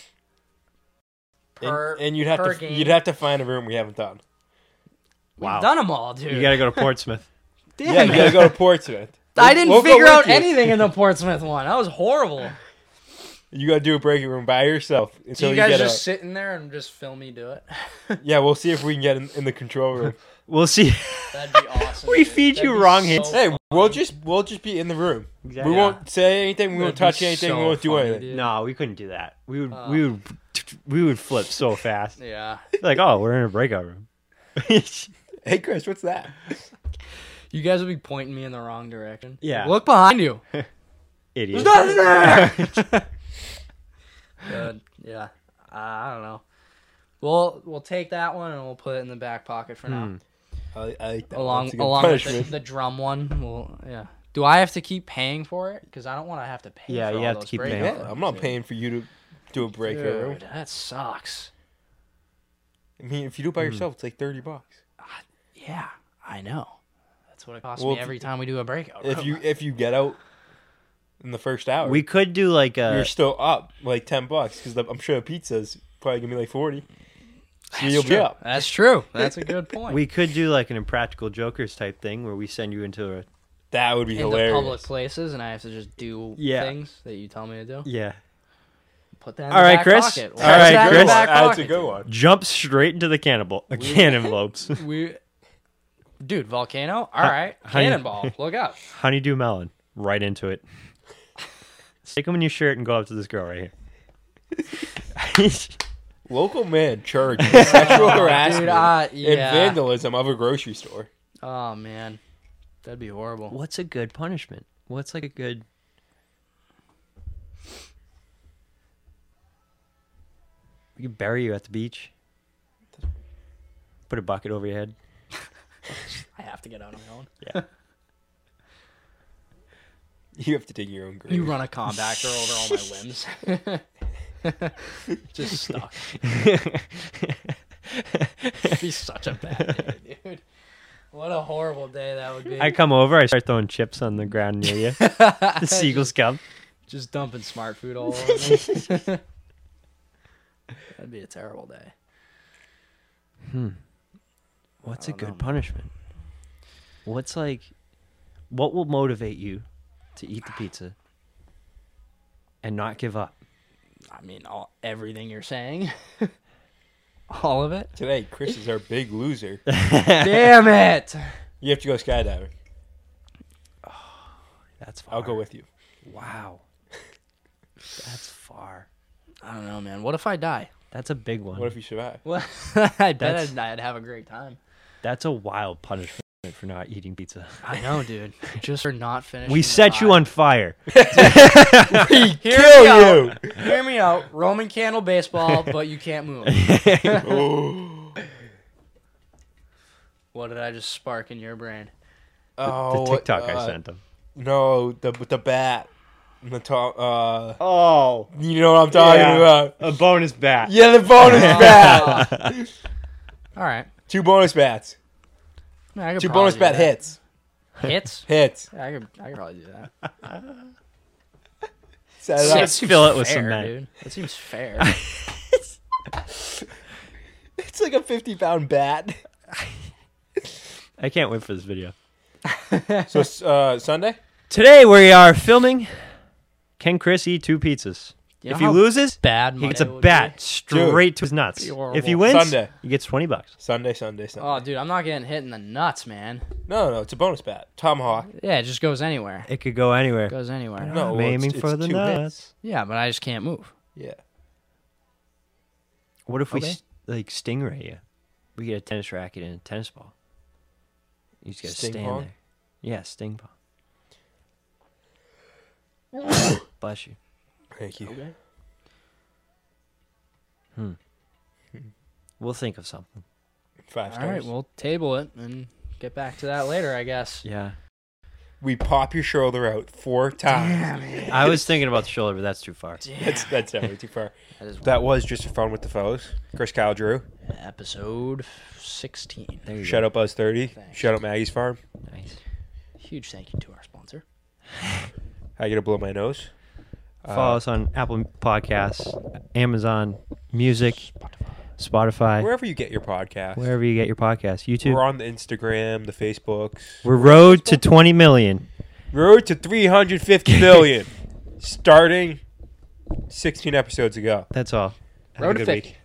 per And you'd per have to game. you'd have to find a room we haven't done. We've Wow. done them all, dude. You gotta go to Portsmouth. Damn Yeah, it. you gotta go to Portsmouth. I didn't We'll go figure with out you. anything in the Portsmouth one. That was horrible. You gotta do a breakout room by yourself So until you you guys get just out. sit in there and just film me do it? Yeah, we'll see if we can get in the control room. We'll see. That'd be awesome. We dude. feed That'd you be wrong so hints. Hey, fun. we'll just be in the room. Exactly. We won't say anything. We won't That'd touch be anything. so we won't do funny, anything. dude. No, we couldn't do that. We would flip so fast. Yeah. Like, oh, we're in a breakout room. Hey, Chris, what's that? You guys would be pointing me in the wrong direction. Yeah. Look behind you. Idiot. Nothing there. Good. Yeah. I don't know. We'll take that one and we'll put it in the back pocket for now. I like that. Along That's a good along with punishment. the drum one. Yeah. Do I have to keep paying for it? Because I don't want to have to pay. Yeah, for you all have to those keep breakout paying. Yeah, rooms, I'm not dude. paying for you to do a breakout room. Dude, that sucks. I mean, if you do it by yourself, it's like $30. Yeah, I know. That's what it costs Well, me every time we do a breakout. If room. you get out in the first hour, We could do like you're a. still up like $10 because I'm sure the pizza's probably gonna be like 40. So That's you'll be true. up. That's true. That's a good point. We could do like an Impractical Jokers type thing where we send you into a. That would be into hilarious. public places, and I have to just do Yeah. things that you tell me to do. Yeah. Put that in All the right, back Chris. pocket. All Put right, that in the Chris. back That's a pocket, good dude. one. Jump straight into the cannonballs. Dude, volcano. All right, honey- cannonball. Look out. Honeydew melon. Right into it. Stick them in your shirt and go up to this girl right here. Local man charged with sexual harassment Dude, and yeah. vandalism of a grocery store. Oh man, that'd be horrible. What's a good punishment? What's like a good. We could bury you at the beach. Put a bucket over your head. I have to get out on my own. Yeah. You have to dig your own grave. You run a compactor over all my limbs. Just stuck. It'd be such a bad day, dude. What a horrible day that would be. I come over, I start throwing chips on the ground near you. The seagulls come. Just dumping smart food all over me. That'd be a terrible day. What's I a don't good know. punishment? What will motivate you to eat the pizza and not give up? I mean, everything you're saying. All of it? Today, Chris is our big loser. Damn it! You have to go skydiving. That's far. I'll go with you. Wow. That's far. I don't know, man. What if I die? That's a big one. What if you survive? Well, I bet That's- I'd have a great time. That's a wild punishment for not eating pizza. I know, dude. Just for not finishing. We the set you pie. on fire. Kill you! Hear me out. Roman candle baseball, but you can't move. What did I just spark in your brain? Oh, The TikTok I sent him. No, with the bat. And the top. Oh. You know what I'm talking about? A bonus bat. Yeah, the bonus bat. All right. 2 bonus bats. I could 2 probably bonus do bat that. hits. Hits? Hits. Yeah, I could probably do that. Set it up. Let's fill it with some fair, men. dude. That seems fair. It's like a 50-pound bat. I can't wait for this video. So Sunday? Today we are filming Can Chris eat 2 pizzas? You know If he how loses, bad he Monday gets a would bat be? straight to his nuts. Be horrible. If he wins, Sunday. he gets $20. Sunday. Oh, dude, I'm not getting hit in the nuts, man. No, it's a bonus bat. Tomahawk. Yeah, it just goes anywhere. It could go anywhere. It goes anywhere. No, I'm well, aiming it's for the 2 nuts. hits. Yeah, but I just can't move. Yeah. What if we Okay. stingray you? We get a tennis racket and a tennis ball. You just gotta Sting stand pong? there. Yeah, sting pong. Bless you. Thank you. Okay. We'll think of something. 5 stars. All right, we'll table it and get back to that later, I guess. Yeah. We pop your shoulder out 4 times. I was thinking about the shoulder, but that's too far. That's way too far. That is That was just for fun with the foes. Chris Kyle Drew. episode 16. There you Shout go. out Buzz 30. Thanks. Shout out Maggie's Farm. Nice. Huge thank you to our sponsor. I get to blow my nose. Follow us on Apple Podcasts, Amazon Music, Spotify, Wherever you get your podcast. wherever you get your podcasts. YouTube. We're on the Instagram, the Facebooks. We're road to 20 million. Road to 350 million. Starting 16 episodes ago. That's all. Have a Road to good 50. week.